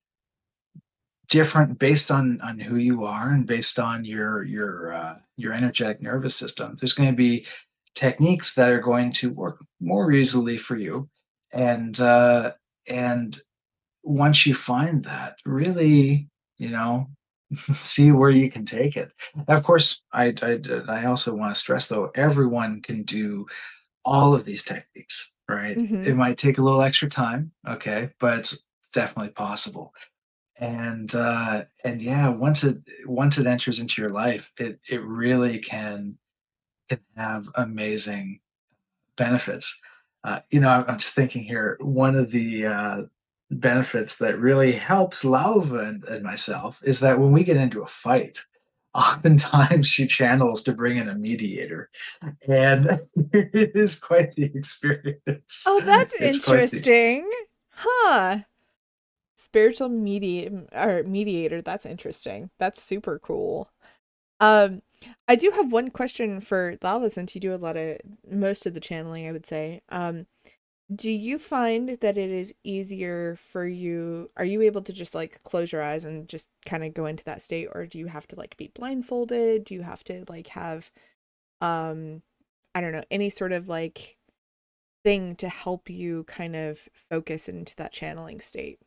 different based on on who you are and based on your your uh, your energetic nervous system. There's going to be techniques that are going to work more easily for you, and uh, and once you find that, really, you know, see where you can take it. And of course, I, I I also want to stress though, everyone can do all of these techniques, right? It Mhm. might take a little extra time, okay, but it's, it's definitely possible. And uh, and yeah, once it once it enters into your life, it it really can can have amazing benefits. Uh, you know, I'm, I'm just thinking here, one of the uh, benefits that really helps Lauva and, and myself is that when we get into a fight, oftentimes she channels to bring in a mediator. And it is quite the experience. Oh, that's It's quite the interesting. Huh. Spiritual medium or mediator, that's interesting. That's super cool. Um, I do have one question for Lava since you do a lot of most of the channeling, I would say. Um, do you find that it is easier for you? Are you able to just like close your eyes and just kind of go into that state, or do you have to like be blindfolded? Do you have to like have um I don't know, any sort of like thing to help you kind of focus into that channeling state?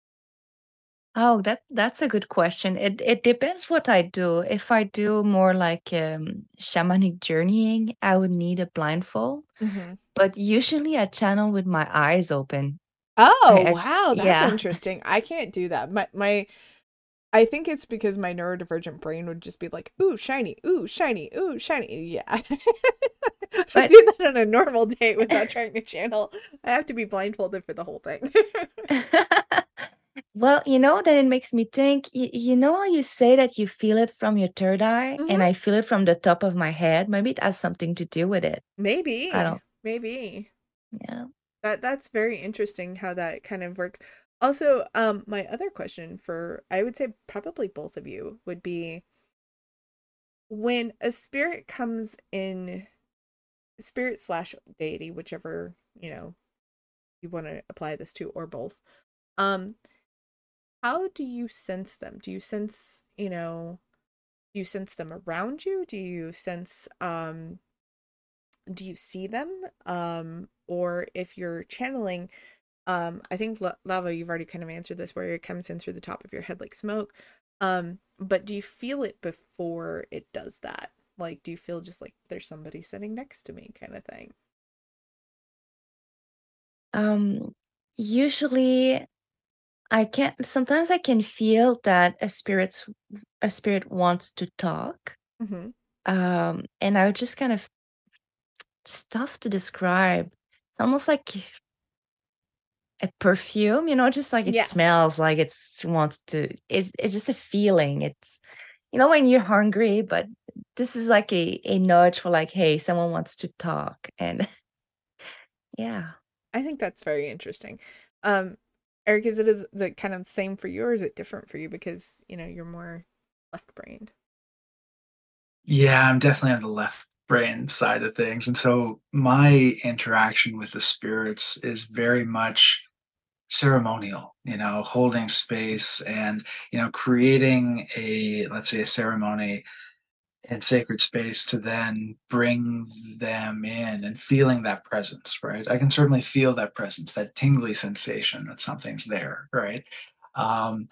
Oh, that that's a good question. It it depends what I do. If I do more like um, shamanic journeying, I would need a blindfold. Hmm. But usually, I channel with my eyes open. I, Oh, I wow, that's yeah. interesting. I can't do that. My my I think it's because my neurodivergent brain would just be like, "Ooh, shiny. Ooh, shiny. Ooh, shiny." Yeah. To But do that on a normal day without trying to channel, I have to be blindfolded for the whole thing. well, you know, then it makes me think. You, you know how you say that you feel it from your third eye, and Hmm. I feel it from the top of my head. Maybe it has something to do with it. I Maybe. don't. Maybe. Yeah. That that's very interesting how that kind of works. Also, um, my other question for I would say probably both of you would be when a spirit comes in, spirit slash deity, whichever, you know, you want to apply this to, or both. Um, how do you sense them? Do you sense, you know, do you sense them around you? Do you sense um do you see them? Um, or if you're channeling, Um, I think La- Lava, you've already kind of answered this where it comes in through the top of your head like smoke. Um, but do you feel it before it does that? Like, do you feel just like there's somebody sitting next to me kind of thing? Um. Usually, I can't. Sometimes I can feel that a spirit's a spirit wants to talk. Mm-hmm. Um, and I would just kind of it's tough to describe. It's almost like a perfume, you know, just like it Yeah. smells like it's wants to. It, it's just a feeling. It's you know when you're hungry, but this is like a a nudge for like, hey, someone wants to talk, and yeah. I think that's very interesting. Um, Eric, is it is the kind of same for you, or is it different for you because, you know, you're more left-brained? Yeah, I'm definitely on the left brain side of things. And so my interaction with the spirits is very much ceremonial, you know, holding space and, you know, creating a, let's say, a ceremony and sacred space to then bring them in and feeling that presence, right? I can certainly feel that presence, that tingly sensation that something's there, right? Um,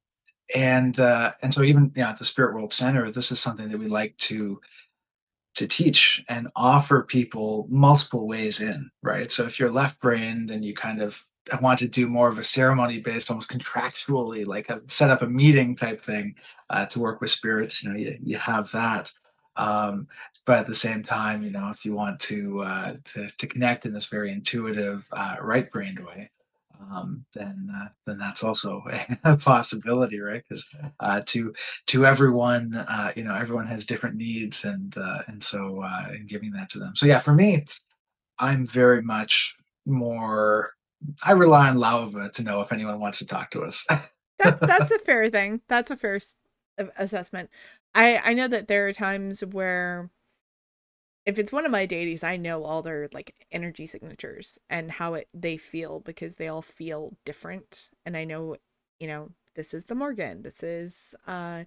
and uh, and so even, you know, at the Spirit World Center, this is something that we like to to teach and offer people multiple ways in, right? So if you're left-brained and you kind of want to do more of a ceremony based, almost contractually, like a, set up a meeting type thing uh, to work with spirits, you know, you, you have that. Um, but at the same time, you know, if you want to uh, to, to connect in this very intuitive, uh, right-brained way, um, then uh, then that's also a possibility, right? Because uh, to to everyone, uh, you know, everyone has different needs, and uh, and so uh, and giving that to them. So yeah, for me, I'm very much more. I rely on Lauva to know if anyone wants to talk to us. That that's a fair thing. That's a fair s- a- assessment. I I know that there are times where if it's one of my deities, I know all their like energy signatures and how it they feel because they all feel different. And I know, you know, this is the Morgan, this is uh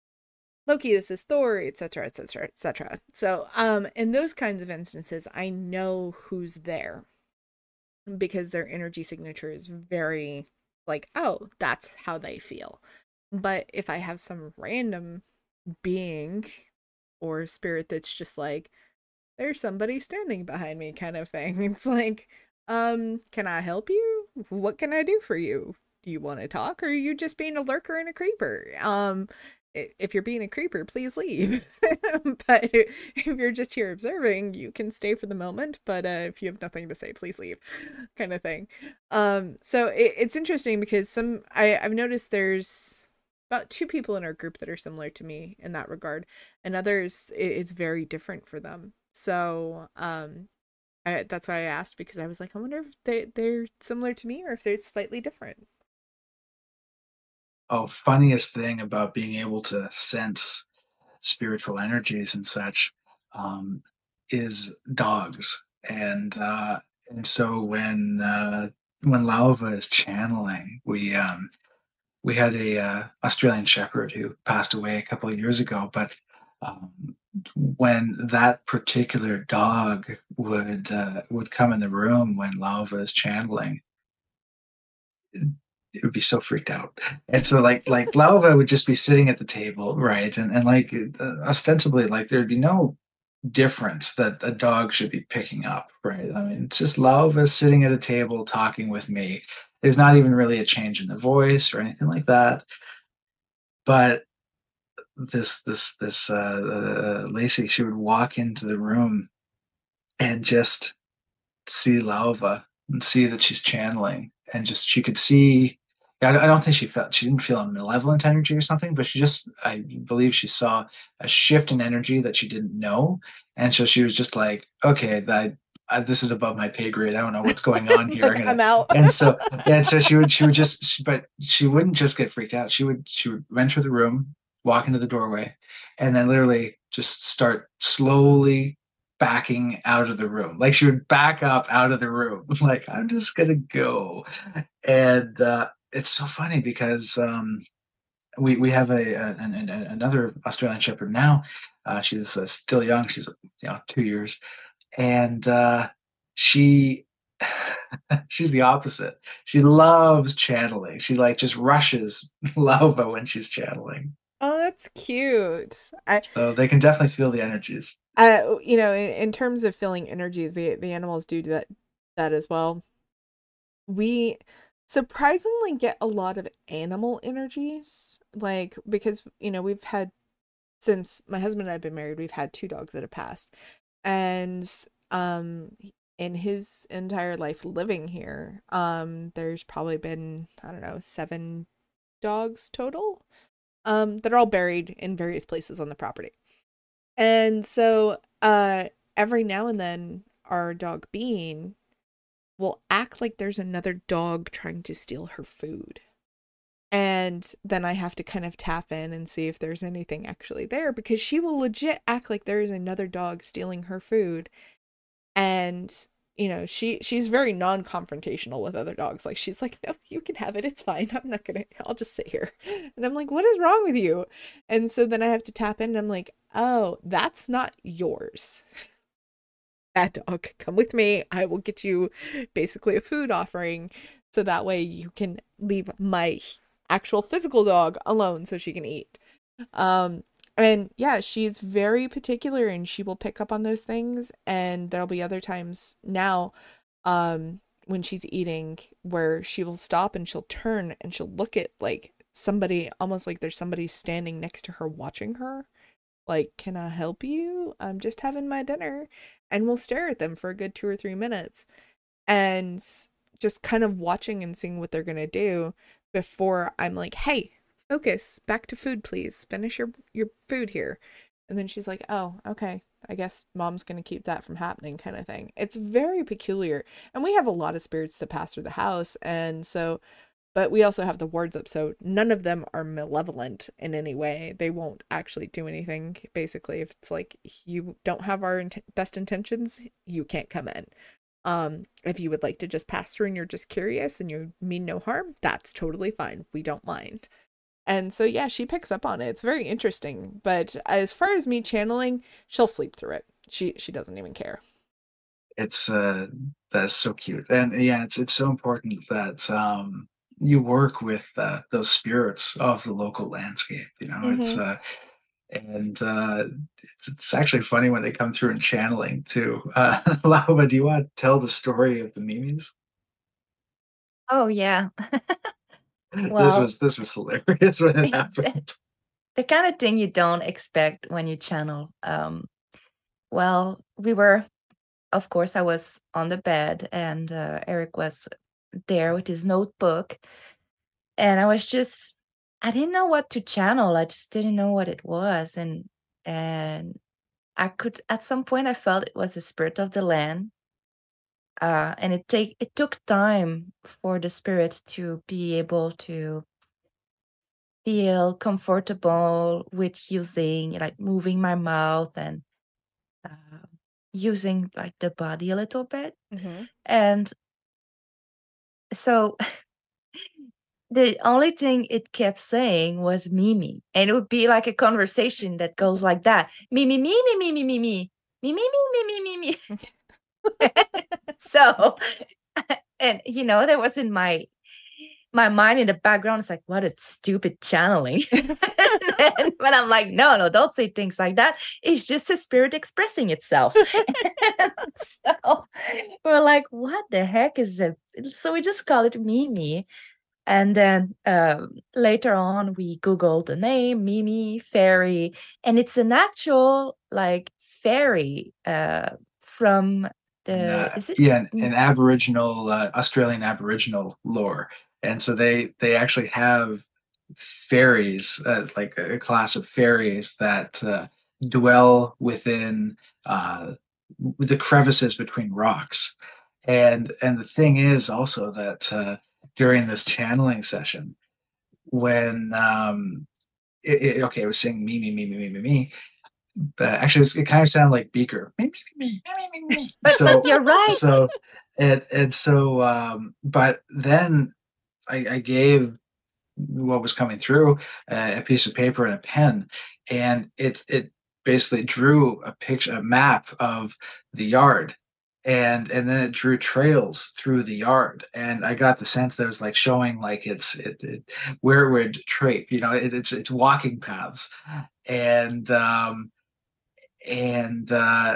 Loki, this is Thor, et cetera, et cetera, et cetera. So, um, in those kinds of instances, I know who's there because their energy signature is very like, oh, that's how they feel. But if I have some random being or spirit that's just like, there's somebody standing behind me kind of thing. It's like, um, can I help you? What can I do for you? Do you want to talk or are you just being a lurker and a creeper? Um, if you're being a creeper, please leave. But if you're just here observing, you can stay for the moment. But uh, if you have nothing to say, please leave, kind of thing. Um, so it, it's interesting because some I I've noticed there's about two people in our group that are similar to me in that regard, and others it, it's very different for them. So um, I, that's why I asked because I was like, I wonder if they they're similar to me or if they're slightly different. Oh, funniest thing about being able to sense spiritual energies and such um, is dogs. And uh, and so when uh, when Lauva is channeling, we um, we had a uh, Australian Shepherd who passed away a couple of years ago. But um, when that particular dog would uh, would come in the room when Lauva is channeling, it would be so freaked out. And so like like Lauva would just be sitting at the table, right? And and like uh, ostensibly like there'd be no difference that a dog should be picking up, right? I mean, it's just Lauva sitting at a table talking with me. There's not even really a change in the voice or anything like that. But this this this uh, uh Lacey, she would walk into the room and just see Lauva and see that she's channeling, and just she could see. I I don't think she felt she didn't feel a malevolent energy or something, but she just I believe she saw a shift in energy that she didn't know, and so she was just like, okay, that. I, this is above my pay grade. I don't know what's going on It's here. I'm like gonna, I'm out. and so, and so she would, she would just, she, but she wouldn't just get freaked out. She would, she would enter the room, walk into the doorway, and then literally just start slowly backing out of the room. Like she would back up out of the room. Like, I'm just gonna go. And uh, it's so funny because um, we we have a, a an, an, another Australian Shepherd now. Uh, she's uh, still young. She's you know two years, and uh, she she's the opposite. She loves channeling. She like just rushes Lauva when she's channeling. Oh, that's cute. I So they can definitely feel the energies. I you know, in, in terms of feeling energies, the the animals do that that as well. We surprisingly get a lot of animal energies, like because you know we've had since my husband and I've been married, we've had two dogs that have passed, and um, in his entire life living here, um, there's probably been I don't know seven dogs total, um, that are all buried in various places on the property, and so uh, every now and then our dog Bean will act like there's another dog trying to steal her food. And then I have to kind of tap in and see if there's anything actually there, because she will legit act like there is another dog stealing her food. And you know, she she's very non-confrontational with other dogs. Like, she's like, no, you can have it, it's fine, I'm not gonna, I'll just sit here. And I'm like, what is wrong with you? And so then I have to tap in and I'm like, oh, that's not yours. That dog, come with me, I will get you basically a food offering, so that way you can leave my actual physical dog alone so she can eat. Um, and yeah, she's very particular and she will pick up on those things. And there'll be other times now, um, when she's eating, where she will stop and she'll turn and she'll look at like somebody, almost like there's somebody standing next to her watching her. Like, can I help you? I'm just having my dinner. And we'll stare at them for a good two or three minutes and just kind of watching and seeing what they're going to do before I'm like, hey, focus, back to food, please. Finish your, your food here. And then she's like, oh, okay. I guess mom's going to keep that from happening, kind of thing. It's very peculiar. And we have a lot of spirits that pass through the house. And so, but we also have the wards up. So none of them are malevolent in any way. They won't actually do anything. Basically, if it's like, you don't have our int- best intentions, you can't come in. Um, if you would like to just pass through and you're just curious and you mean no harm, that's totally fine. We don't mind. And so, yeah, she picks up on it. It's very interesting. But as far as me channeling, she'll sleep through it. She she doesn't even care. It's uh that's so cute. And yeah, it's it's so important that um you work with uh, those spirits of the local landscape. You know, it's Mm-hmm. uh and uh it's, it's actually funny when they come through in channeling too. Uh Lauba, do you want to tell the story of the Mimis? Oh, yeah. This Well, was this was hilarious when it the happened. the kind of thing you don't expect when you channel. Um, well, we were, of course, I was on the bed and uh, Eric was there with his notebook. And I was just, I didn't know what to channel. I just didn't know what it was. And, and I could, at some point, I felt it was the spirit of the land. Uh, and it take it took time for the spirit to be able to feel comfortable with using, like, moving my mouth and uh, using like the body a little bit. Mm-hmm. And so the only thing it kept saying was Mimi. And it would be like a conversation that goes like that. Me, me, me, me, me, me, me, me. Me, me, me, me, me, me, me. So, and you know, there was in my my mind in the background, it's like, what a stupid channeling. And, but I'm like, no, no, don't say things like that. It's just a spirit expressing itself. And so we're like, what the heck is it? So we just call it Mimi. And then um, later on, we Googled the name Mimi Fairy, and it's an actual like fairy uh, from And the, uh, is it? yeah, an, Mm, an Aboriginal uh, Australian Aboriginal lore, and so they they actually have fairies, uh, like a class of fairies that uh, dwell within uh, the crevices between rocks. And and the thing is also that uh, during this channeling session, when um, it, it, okay, it was saying me, me, me, me, me, me, me, but actually it's, it kind of sounded like Beaker. Me, me, me, me, me, me, me. But but So you're right. so and and so um, but then I, I gave what was coming through uh, a piece of paper and a pen, and it it basically drew a picture, a map of the yard, and and then it drew trails through the yard, and I got the sense that it was like showing like it's it, it where it would trape, you know, it, it's it's walking paths, and um and uh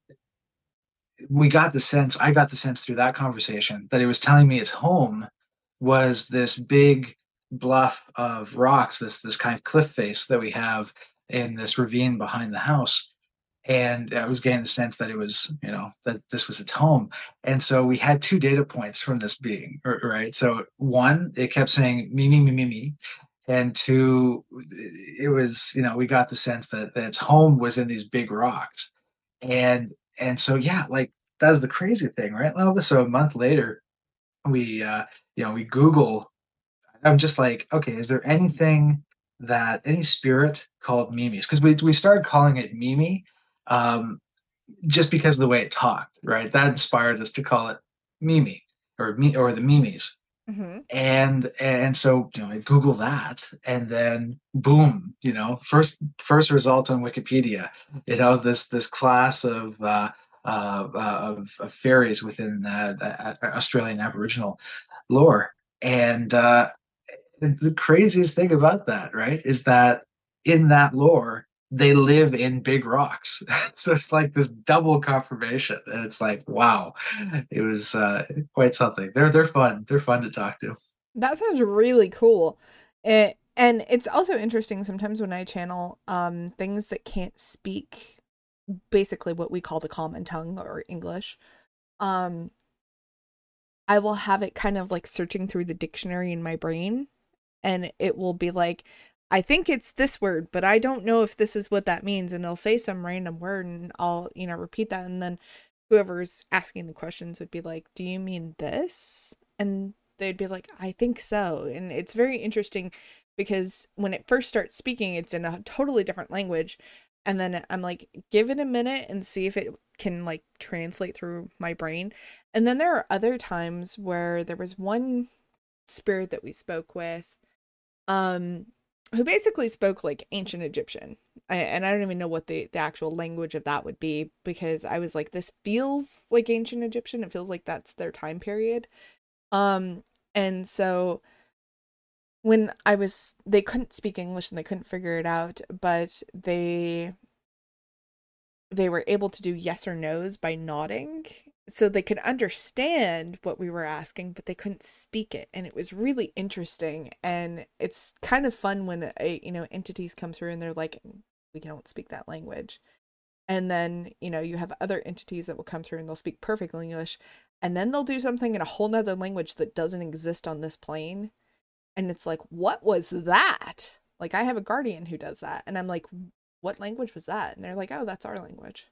we got the sense, I got the sense through that conversation that it was telling me its home was this big bluff of rocks, this this kind of cliff face that we have in this ravine behind the house. And I was getting the sense that it was, you know, that this was its home. And so we had two data points from this being, right? So one, it kept saying me, me, me, me, me. And two, it was, you know, we got the sense that, that its home was in these big rocks. And and so yeah, like that's the crazy thing, right? Well, so a month later, we uh, you know, we Google. I'm just like, okay, is there anything that any spirit called Mimi's? Because we we started calling it Mimi, um, just because of the way it talked, right? That inspired us to call it Mimi or me or the Mimis. Mm-hmm. And and so you know, I Google that, and then boom, you know, first first result on Wikipedia, you know, this this class of uh, uh, uh, of, of fairies within uh, the Australian Aboriginal lore, and uh, the craziest thing about that, right, is that in that lore, they live in big rocks. So it's like this double confirmation. And it's like, wow, it was uh, quite something. They're they're fun. They're fun to talk to. That sounds really cool. It, and it's also interesting sometimes when I channel um things that can't speak basically what we call the common tongue or English. Um I will have it kind of like searching through the dictionary in my brain, and it will be like, I think it's this word, but I don't know if this is what that means. And it'll say some random word, and I'll, you know, repeat that. And then whoever's asking the questions would be like, do you mean this? And they'd be like, I think so. And it's very interesting because when it first starts speaking, it's in a totally different language. And then I'm like, give it a minute and see if it can like translate through my brain. And then there are other times where there was one spirit that we spoke with, um who basically spoke like ancient Egyptian. I, and I don't even know what the, the actual language of that would be, because I was like, this feels like ancient Egyptian. It feels like that's their time period. Um, and so when I was, they couldn't speak English and they couldn't figure it out, but they they were able to do yes or no's by nodding. So they could understand what we were asking, but they couldn't speak it. And it was really interesting. And it's kind of fun when a, you know, entities come through and they're like, we don't speak that language. And then, you know, you have other entities that will come through and they'll speak perfect English. And then they'll do something in a whole nother language that doesn't exist on this plane. And it's like, what was that? Like, I have a guardian who does that. And I'm like, what language was that? And they're like, oh, that's our language.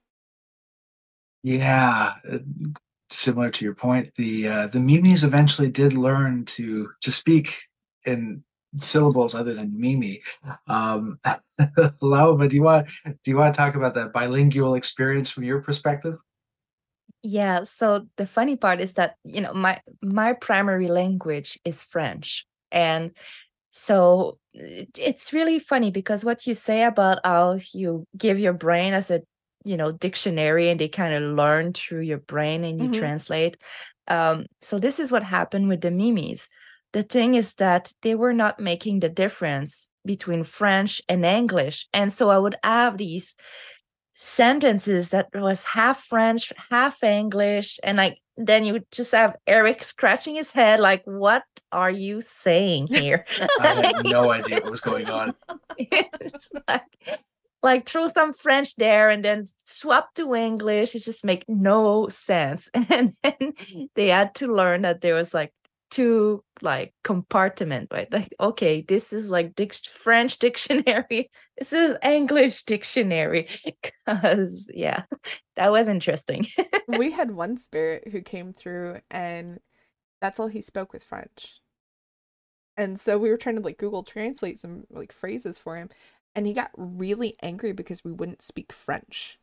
Yeah, uh, similar to your point, the uh, the Mimis eventually did learn to to speak in syllables other than Mimi. Um, Lauma, do you want do you want to talk about that bilingual experience from your perspective? Yeah, so the funny part is that, you know, my my primary language is French. And so it- it's really funny because what you say about how you give your brain as a, you know, dictionary and they kind of learn through your brain and you Mm-hmm. translate. Um, so this is what happened with the Mimis. The thing is that they were not making the difference between French and English. And so I would have these sentences that was half French, half English, and like then you would just have Eric scratching his head, like, "What are you saying here?" I had no idea what was going on. It's like, like throw some French there and then swap to English. It just make no sense. And then they had to learn that there was like two like compartment, right? Like, okay, this is like dic- French dictionary. This is English dictionary. Cause yeah, that was interesting. We had one spirit who came through, and that's all he spoke was French. And so we were trying to like Google translate some like phrases for him, and he got really angry because we wouldn't speak French.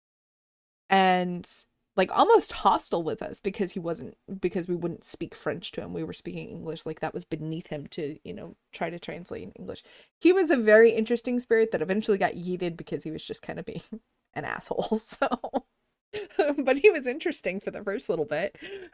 And like almost hostile with us because he wasn't, because we wouldn't speak French to him. We were speaking English, like that was beneath him to, you know, try to translate in English. He was a very interesting spirit that eventually got yeeted because he was just kind of being an asshole. So but he was interesting for the first little bit.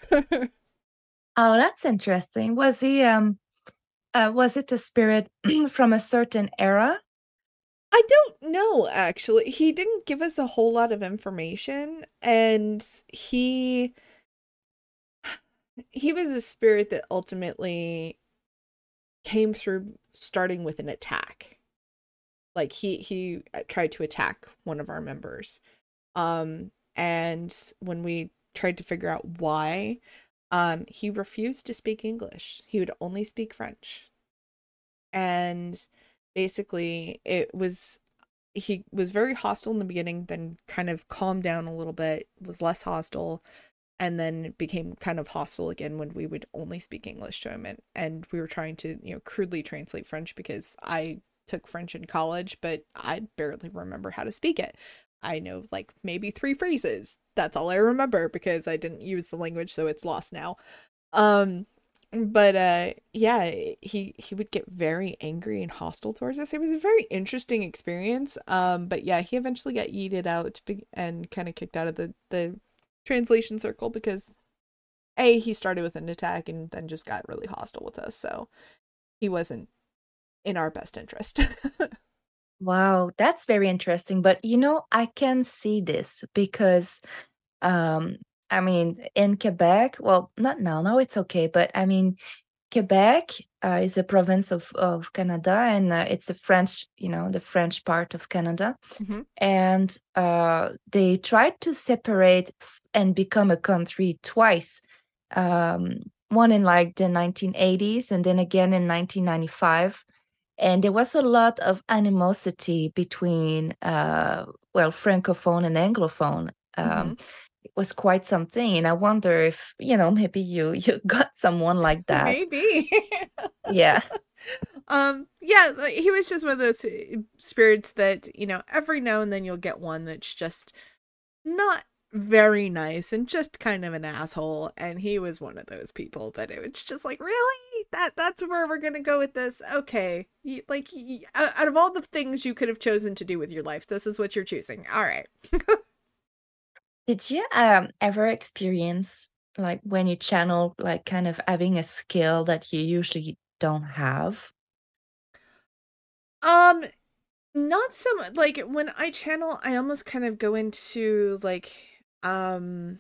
Oh, that's interesting. Was he um uh, was it a spirit from a certain era? I don't know, actually. He didn't give us a whole lot of information, and he he was a spirit that ultimately came through starting with an attack. Like he he uh, tried to attack one of our members. Um and when we tried to figure out why, um he refused to speak English. He would only speak French. And basically it was he was very hostile in the beginning, then kind of calmed down a little bit, was less hostile, and then became kind of hostile again when we would only speak English to him, and, and we were trying to, you know, crudely translate French because I took French in college, but I barely remember how to speak it. I know like maybe three phrases. That's all I remember because I didn't use the language, so it's lost now. Um, but uh yeah, he he would get very angry and hostile towards us. It was a very interesting experience. Um, but yeah, he eventually got yeeted out and kind of kicked out of the the translation circle because A, he started with an attack and then just got really hostile with us. So he wasn't in our best interest. Wow, that's very interesting. But you know, I can see this because um I mean in Quebec, well, not now, now it's okay, but I mean Quebec uh, is a province of of Canada, and uh, it's a French, you know, the French part of Canada. Mm-hmm. And uh, they tried to separate f- and become a country twice. Um, one in like the nineteen eighties, and then again in nineteen ninety-five. And there was a lot of animosity between, uh, well, Francophone and Anglophone. Mm-hmm. Um, it was quite something, and I wonder if you know maybe you you got someone like that. Maybe. Yeah. Um, yeah, like, he was just one of those uh, spirits that, you know, every now and then you'll get one that's just not very nice and just kind of an asshole, and he was one of those people that it was just like, really, that that's where we're gonna go with this. Okay, you, like y- out of all the things you could have chosen to do with your life, this is what you're choosing. All right. Did you um ever experience like when you channel like kind of having a skill that you usually don't have? um Not so much. Like when I channel, I almost kind of go into like um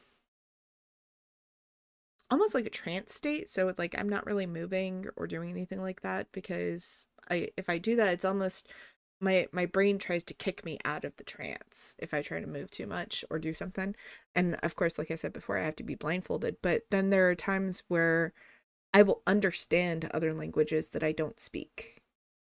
almost like a trance state. So it's like I'm not really moving or doing anything like that because I if I do that, it's almost my my brain tries to kick me out of the trance if I try to move too much or do something. And of course, like I said before, I have to be blindfolded. But then there are times where I will understand other languages that I don't speak.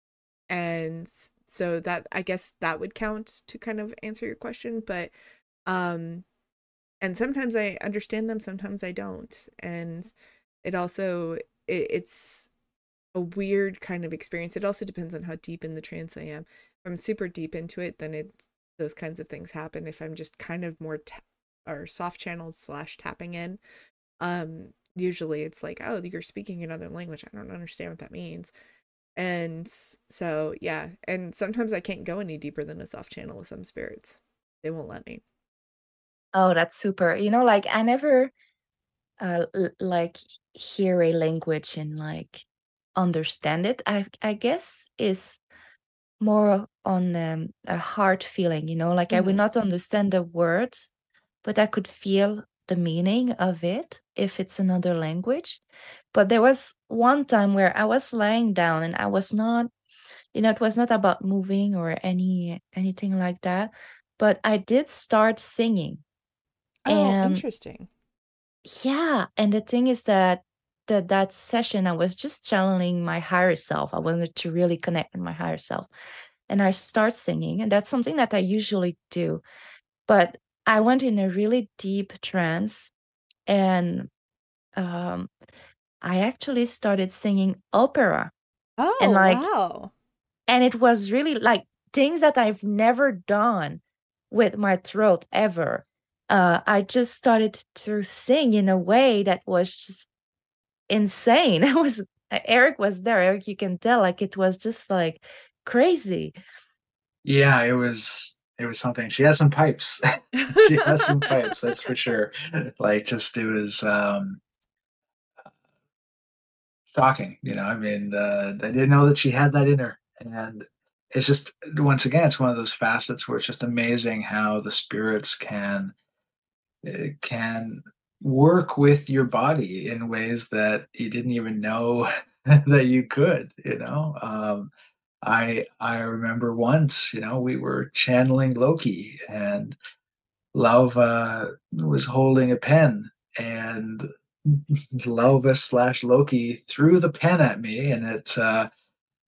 And so that I guess that would count to kind of answer your question, but um and sometimes I understand them, sometimes I don't. And it also it, it's a weird kind of experience. It also depends on how deep in the trance I am. If I'm super deep into it, then it's those kinds of things happen. If I'm just kind of more ta- or soft channeled slash tapping in, um usually it's like, oh, you're speaking another language, I don't understand what that means. And so, yeah. And sometimes I can't go any deeper than a soft channel with some spirits. They won't let me. Oh, that's super. You know, like I never uh l- like hear a language and like understand it. I I guess is more on um, a heart feeling, you know, like I will Hmm. not understand the words, but I could feel the meaning of it if it's another language. But there was one time where I was lying down and I was not, you know, it was not about moving or any anything like that, but I did start singing. Oh, And interesting. yeah, and the thing is that that that session I was just channeling my higher self. I wanted to really connect with my higher self. And I start singing, and that's something that I usually do. But I went in a really deep trance, and um I actually started singing opera. And Oh, like wow. and it was really like things that I've never done with my throat ever. Uh, I just started to sing in a way that was just insane. I was Eric was there. Eric, you can tell, like it was just like crazy. Yeah, it was it was something. She has some pipes. She has some pipes, that's for sure. Like just it was um shocking, you know. I mean, uh, I didn't know that she had that in her. And it's just once again, it's one of those facets where it's just amazing how the spirits can uh, can work with your body in ways that you didn't even know that you could, you know. Um, I I remember once, you know, we were channeling Loki, and Lauva was holding a pen, and Lauva slash Loki threw the pen at me, and it uh,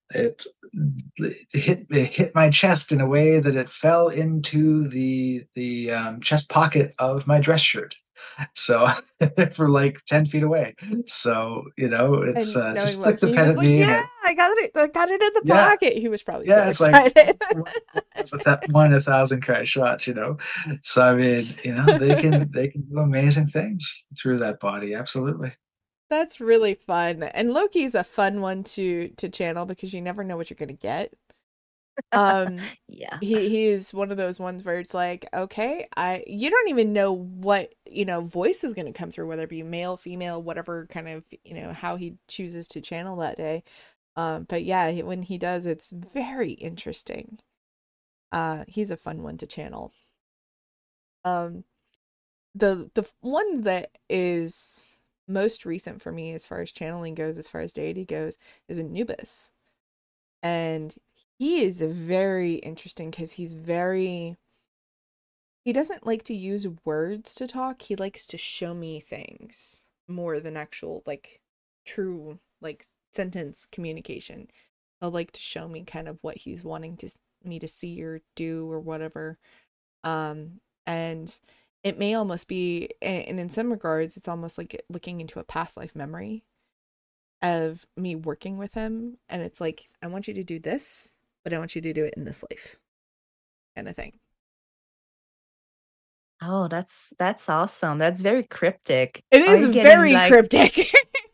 it, it hit it hit my chest in a way that it fell into the the um, chest pocket of my dress shirt. So for like ten feet away. So, you know, it's And uh, knowing just flicked the Loki, he pen was at like, me and "Yeah, it, I got it. I got it in the yeah, pocket." He was probably so yeah, it's like excited. one was a th- one in a thousand kind of shots, you know. So I mean, you know, they can they can do amazing things through that body. Absolutely. That's really fun. And Loki's a fun one to to channel because you never know what you're gonna get. Um, Yeah. he he's one of those ones where it's like, okay, I you don't even know what, you know, voice is gonna come through, whether it be male, female, whatever kind of, you know, how he chooses to channel that day. Um, but yeah, he- when he does, it's very interesting. Uh, he's a fun one to channel. Um, the the one that is most recent for me as far as channeling goes, as far as deity goes, is Anubis. And he is a very interesting because he's very he doesn't like to use words to talk. He likes to show me things more than actual like true like sentence communication. He'll like to show me kind of what he's wanting to me to see or do or whatever. Um, and it may almost be, and in some regards, it's almost like looking into a past life memory of me working with him. And it's like, I want you to do this, but I want you to do it in this life, kind of thing. Oh, that's that's awesome. That's very cryptic. It Are you is getting very like cryptic.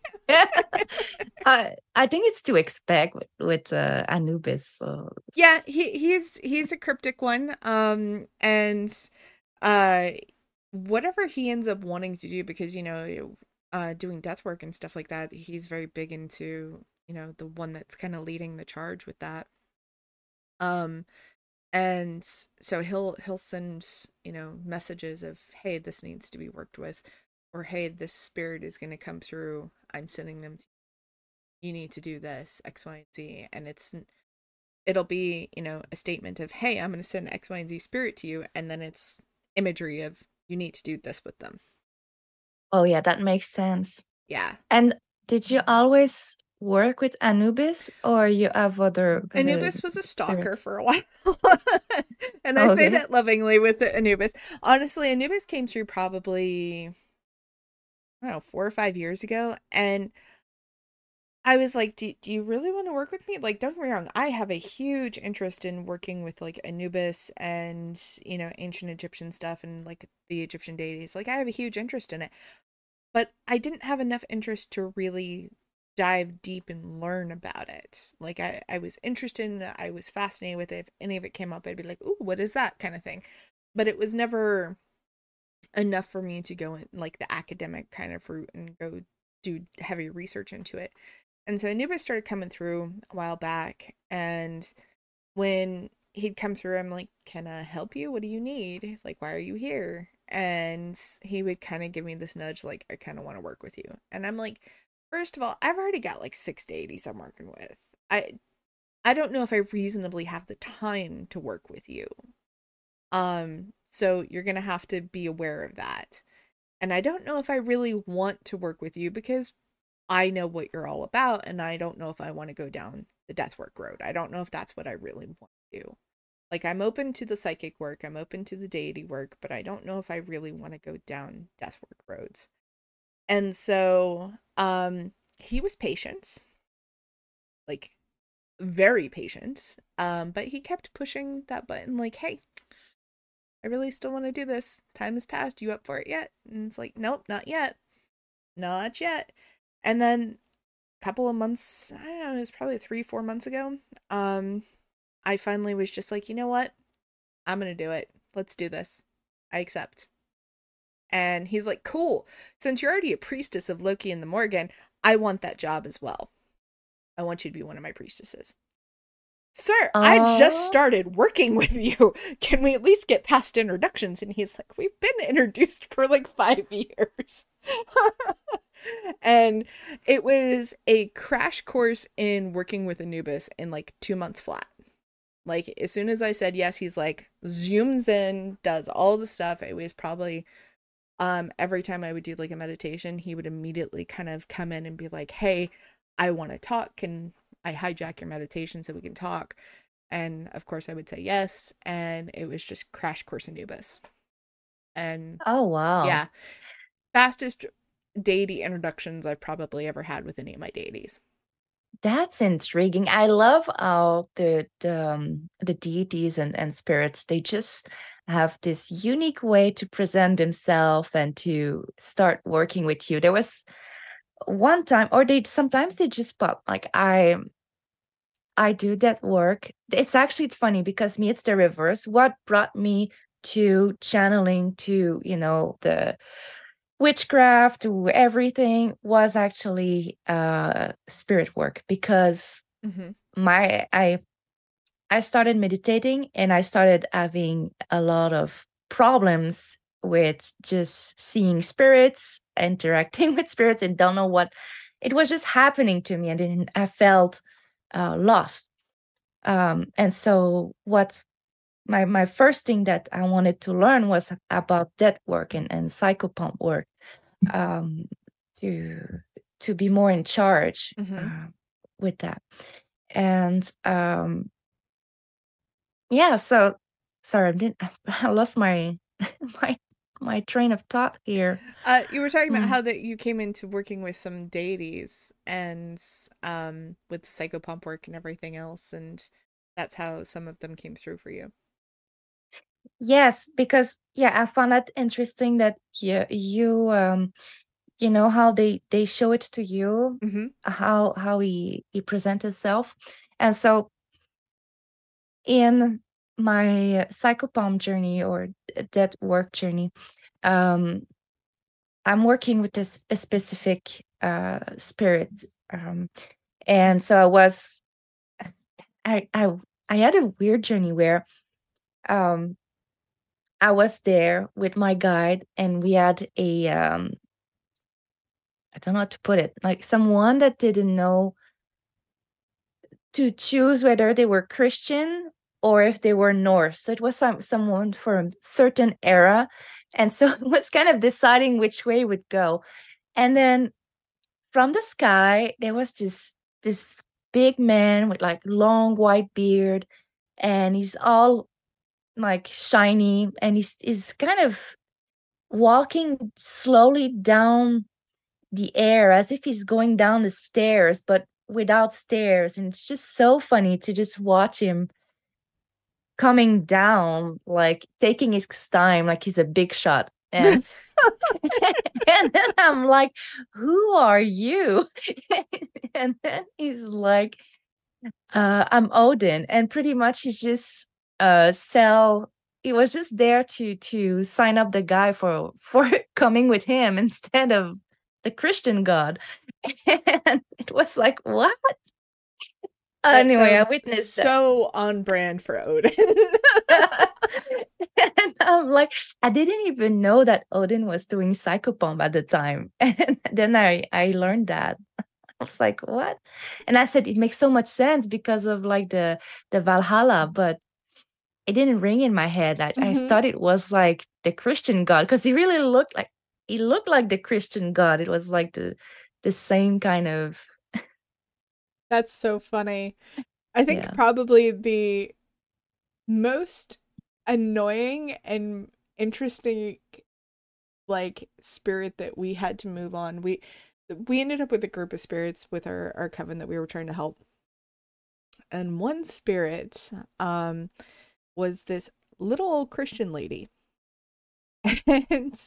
I I think it's to expect with, with uh, Anubis. So Yeah, he he's he's a cryptic one. Um, and uh, whatever he ends up wanting to do, because you know, uh, doing death work and stuff like that, he's very big into, you know, the one that's kind of leading the charge with that. Um, and so he'll he'll send, you know, messages of, hey, this needs to be worked with, or hey, this spirit is going to come through. I'm sending them to you. You need to do this X, Y, and Z, and it's it'll be, you know, a statement of, hey, I'm going to send X, Y, and Z spirit to you, and then it's imagery of you need to do this with them. oh yeah, that makes sense. Yeah. And did you always work with Anubis, or you have other uh, Anubis was a stalker spirits? for a while. And I say Okay. that lovingly with the Anubis. Honestly, Anubis came through probably, I don't know, four or five years ago. And I was like, do, do you really want to work with me? Like, don't get me wrong. I have a huge interest in working with like Anubis and, you know, ancient Egyptian stuff and like the Egyptian deities. Like, I have a huge interest in it. But I didn't have enough interest to really dive deep and learn about it. Like, I, I was interested in it. I was fascinated with it. If any of it came up, I'd be like, ooh, what is that kind of thing? But it was never enough for me to go in like the academic kind of route and go do heavy research into it. And so Anubis started coming through a while back, and when he'd come through, I'm like, can I help you? What do you need? Like, why are you here? And he would kind of give me this nudge, like, I kind of want to work with you. And I'm like, first of all, I've already got like six deities I'm working with. I I don't know if I reasonably have the time to work with you. Um, so you're gonna have to be aware of that. And I don't know if I really want to work with you because I know what you're all about, and I don't know if I want to go down the death work road. I don't know if that's what I really want to do. Like, I'm open to the psychic work, I'm open to the deity work, but I don't know if I really want to go down death work roads. And so, um, he was patient, like very patient. Um, but he kept pushing that button, like, hey, I really still want to do this. Time has passed. You up for it yet? And it's like, nope, not yet. Not yet. And then a couple of months, I don't know, it was probably three, four months ago. Um, I finally was just like, you know what? I'm gonna do it. Let's do this. I accept. And he's like, cool. Since you're already a priestess of Loki and the Morgan, I want that job as well. I want you to be one of my priestesses. Sir, I just Oh, started working with you. Can we at least get past introductions? And he's like, we've been introduced for like five years. And it was a crash course in working with Anubis in like two months flat. Like, as soon as I said yes, he's like, zooms in, does all the stuff. It was probably, um, every time I would do like a meditation, he would immediately kind of come in and be like, hey, I want to talk. Can I hijack your meditation so we can talk. And of course I would say yes, and it was just Crash Course Anubis. And Oh, wow. yeah, fastest deity introductions I've probably ever had with any of my deities. That's intriguing. I love how the the, um, the deities and, and spirits, they just have this unique way to present themselves and to start working with you. There was one time, or they sometimes they just pop. Like I I do that work. It's actually it's funny because me, it's the reverse. What brought me to channeling, to, you know, the witchcraft, to everything, was actually uh spirit work, because Mm-hmm. my I I started meditating and I started having a lot of problems with just seeing spirits, interacting with spirits, and don't know what it was just happening to me. And then I felt uh, lost. Um, and so, what my my first thing that I wanted to learn was about that work and, and psychopomp work, um, to to be more in charge Mm-hmm. uh, with that. And um, yeah, so sorry, I didn't I lost my my my train of thought here. Uh, you were talking about Mm. how that you came into working with some deities and um with psychopomp work and everything else, and that's how some of them came through for you. Yes, because yeah, I found that interesting that you you um you know how they they show it to you, Mm-hmm. how how he he presents himself. And so in my psychopomp journey, or that work journey, um I'm working with this a specific uh spirit. Um and so I was I I I had a weird journey where um I was there with my guide, and we had a um I don't know how to put it, like someone that didn't know to choose whether they were Christian or if they were Norse. So it was some someone from a certain era. And so it was kind of deciding which way it would go. And then from the sky, there was this this big man with like long white beard, and he's all like shiny, and he's is kind of walking slowly down the air as if he's going down the stairs, but without stairs. And it's just so funny to just watch him coming down, like taking his time, like he's a big shot. And and then I'm like, who are you? And then he's like, uh, I'm Odin. And pretty much he's just uh sell he was just there to to sign up the guy for for coming with him instead of the Christian god. And it was like, what? That Anyway, I sounds witnessed that. so on brand for Odin. And I'm like, I didn't even know that Odin was doing psychopomp at the time. And then I I learned that. I was like, what? And I said, it makes so much sense because of like the the Valhalla, but it didn't ring in my head. I, I Mm-hmm. thought it was like the Christian God, because he really looked like he looked like the Christian God. It was like the the same kind of, That's so funny. I think yeah. probably the most annoying and interesting like spirit that we had to move on. We we ended up with a group of spirits with our our coven that we were trying to help. And one spirit um was this little old Christian lady. And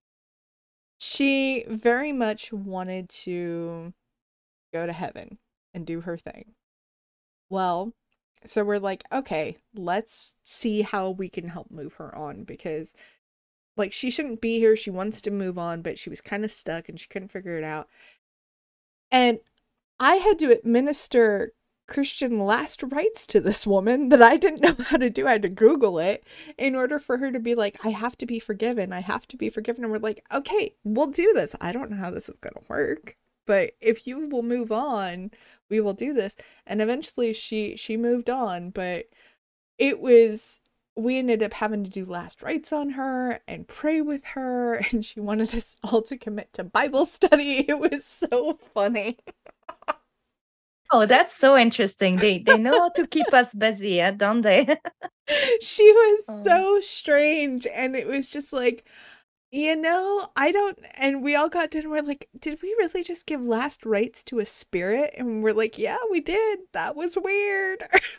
she very much wanted to go to heaven and do her thing. Well, so we're like, okay, let's see how we can help move her on, because like she shouldn't be here. She wants to move on, but she was kind of stuck and she couldn't figure it out. And I had to administer Christian last rites to this woman that I didn't know how to do. I had to Google it in order for her to be like, I have to be forgiven. I have to be forgiven. And we're like, okay, we'll do this. I don't know how this is going to work, but if you will move on, we will do this. And eventually she she moved on, but it was we ended up having to do last rites on her and pray with her, and she wanted us all to commit to Bible study. It was so funny. Oh, that's so interesting. They they know how to keep us busy, yeah, don't they? She was Oh. so strange, and it was just like, you know, I don't, and we all got done. We're like, did we really just give last rites to a spirit? And we're like, yeah, we did. That was weird.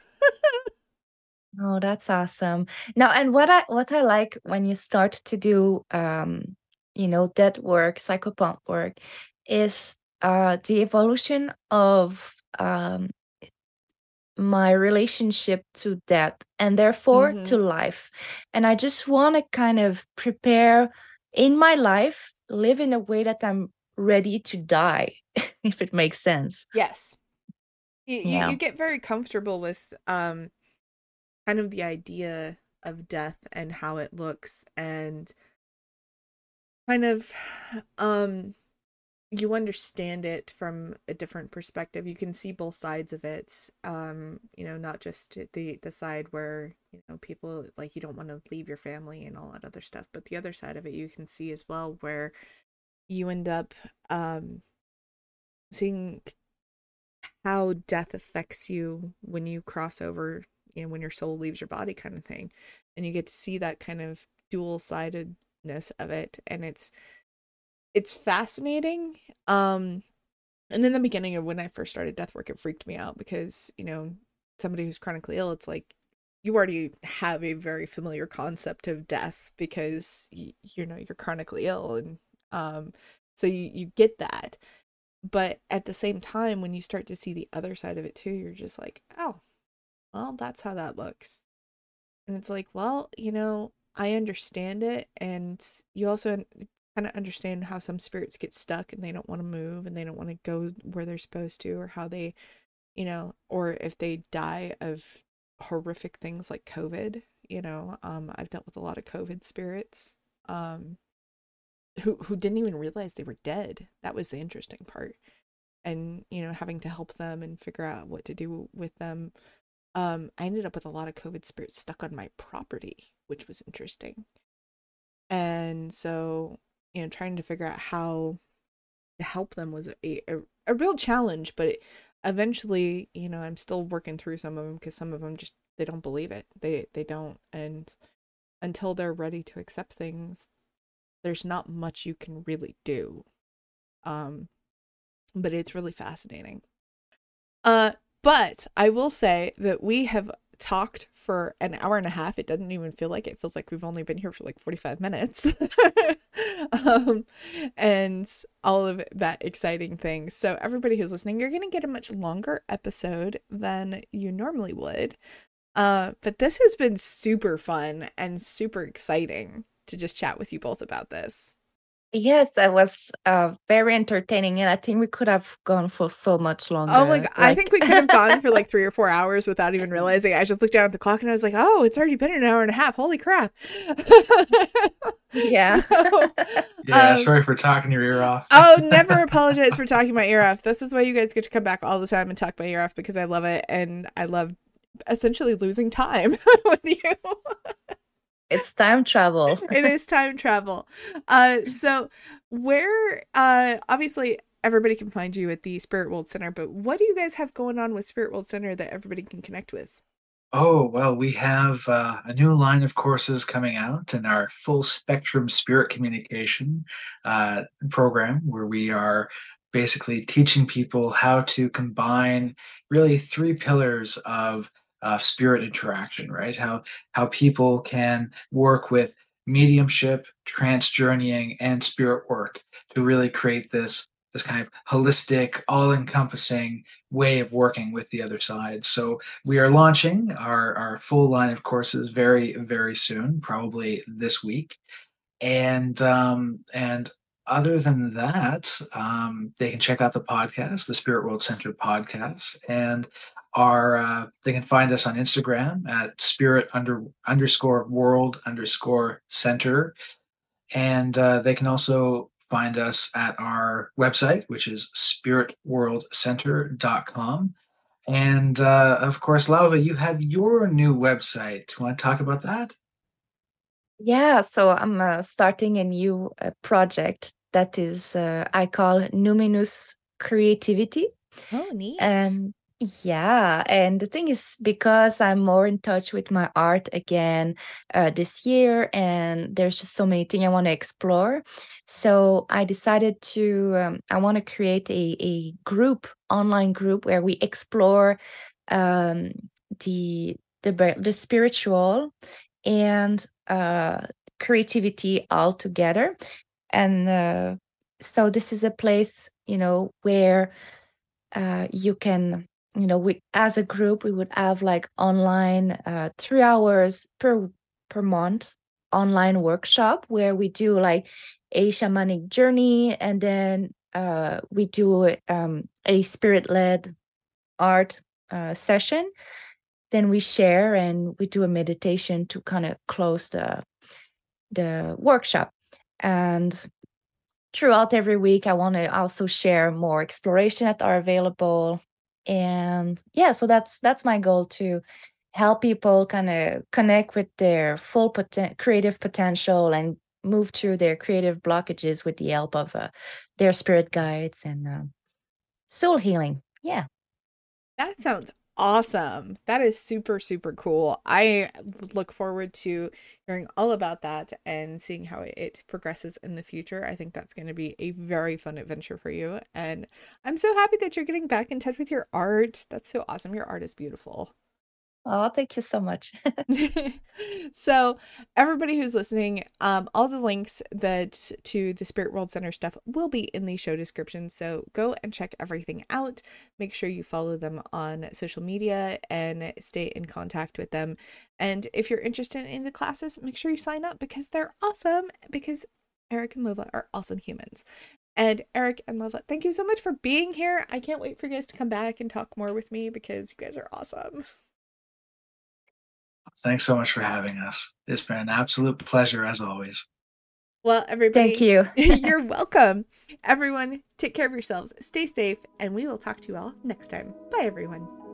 Oh, that's awesome. Now, and what I what I like when you start to do um, you know, that work, psychopomp work, is uh the evolution of um my relationship to death and therefore to hmm life. And I just want to kind of prepare in my life, live in a way that I'm ready to die, if it makes sense. Yes. You, you Yeah. you get very comfortable with um kind of the idea of death and how it looks, and kind of um you understand it from a different perspective. You can see both sides of it. Um, you know, not just the the side where, you know, people like you don't want to leave your family and all that other stuff, but the other side of it you can see as well, where you end up um seeing how death affects you when you cross over, you know, when your soul leaves your body kind of thing. And you get to see that kind of dual-sidedness of it, and it's it's fascinating. Um And in the beginning of when I first started death work, it freaked me out because, you know, somebody who's chronically ill, it's like you already have a very familiar concept of death because you, you know, you're chronically ill, and um so you you get that. But at the same time, when you start to see the other side of it too, you're just like, "Oh, well, that's how that looks." And it's like, well, you know, I understand it. And you also kind of understand how some spirits get stuck and they don't want to move and they don't want to go where they're supposed to, or how they, you know, or if they die of horrific things like COVID, you know. Um, I've dealt with a lot of COVID spirits, um, who, who didn't even realize they were dead. That was the interesting part. And, you know, having to help them and figure out what to do with them. um, I ended up with a lot of COVID spirits stuck on my property, which was interesting. And so, you know, trying to figure out how to help them was a, a, a real challenge, but it, eventually, you know, I'm still working through some of them because some of them just, they don't believe it. They, they don't. And until they're ready to accept things, there's not much you can really do. Um, but it's really fascinating. Uh, but I will say that we have talked for an hour and a half. It doesn't even feel like it. It feels like we've only been here for like forty-five minutes. um, and all of that exciting things. So everybody who's listening, you're going to get a much longer episode than you normally would. Uh, but this has been super fun and super exciting to just chat with you both about this. Yes, that was uh, very entertaining, and I think we could have gone for so much Oh my longer. God. I think Like, we could have gone for like three or four hours without even realizing. I just looked down at the clock and I was like, oh, it's already been an hour and a half. Holy crap. yeah. So, Yeah, um, sorry for talking your ear off. oh, never apologize for talking my ear off. This is why you guys get to come back all the time and talk my ear off, because I love it. And I love essentially losing time with you. It's time travel. It is time travel. Uh, so where, uh, obviously everybody can find you at the Spirit World Center, but what do you guys have going on with Spirit World Center that everybody can connect with? Oh, well, we have uh, a new line of courses coming out in our full spectrum spirit communication uh, program, where we are basically teaching people how to combine really three pillars of uh, spirit interaction, right? How how people can work with mediumship, trance journeying, and spirit work to really create this this kind of holistic, all-encompassing way of working with the other side. So we are launching our, our full line of courses very, very soon, probably this week. And um, and other than that, um, they can check out the podcast, the Spirit World Center podcast, and our uh, they can find us on Instagram at spirit under underscore world underscore center, and uh, they can also find us at our website, which is spirit world center dot com. And uh, of course, Lauva, you have your new website. Do you want to talk about that? Yeah, so I'm uh, starting a new uh, project that is uh, I call Numinous Creativity. Oh, neat. And yeah, and the thing is, because I'm more in touch with my art again uh, this year, and there's just so many things I want to explore. So I decided to, um, I want to create a, a group, online group, where we explore um, the, the, bi- the spiritual and uh, creativity all together. And uh, so this is a place, you know, where uh, you can, you know, we as a group we would have like online uh, three hours per per month online workshop where we do like a shamanic journey, and then uh, we do um, a spirit led art uh, session. Then we share and we do a meditation to kind of close the the workshop. And throughout every week, I want to also share more exploration that are available. And yeah, so that's that's my goal, to help people kind of connect with their full poten- creative potential and move through their creative blockages with the help of uh, their spirit guides and uh, soul healing. Yeah. That sounds awesome. That is super, super cool. I look forward to hearing all about that and seeing how it progresses in the future. I think that's going to be a very fun adventure for you. And I'm so happy that you're getting back in touch with your art. That's so awesome. Your art is beautiful. Oh, thank you so much. So everybody who's listening, um, all the links that to the Spirit World Center stuff will be in the show description. So go and check everything out. Make sure you follow them on social media and stay in contact with them. And if you're interested in the classes, make sure you sign up because they're awesome. Because Eric and Lova are awesome humans. And Eric and Lova, thank you so much for being here. I can't wait for you guys to come back and talk more with me because you guys are awesome. Thanks so much for having us. It's been an absolute pleasure as always. Well, Thank everybody, you. you're welcome. Everyone, take care of yourselves, stay safe, and we will talk to you all next time. Bye, everyone.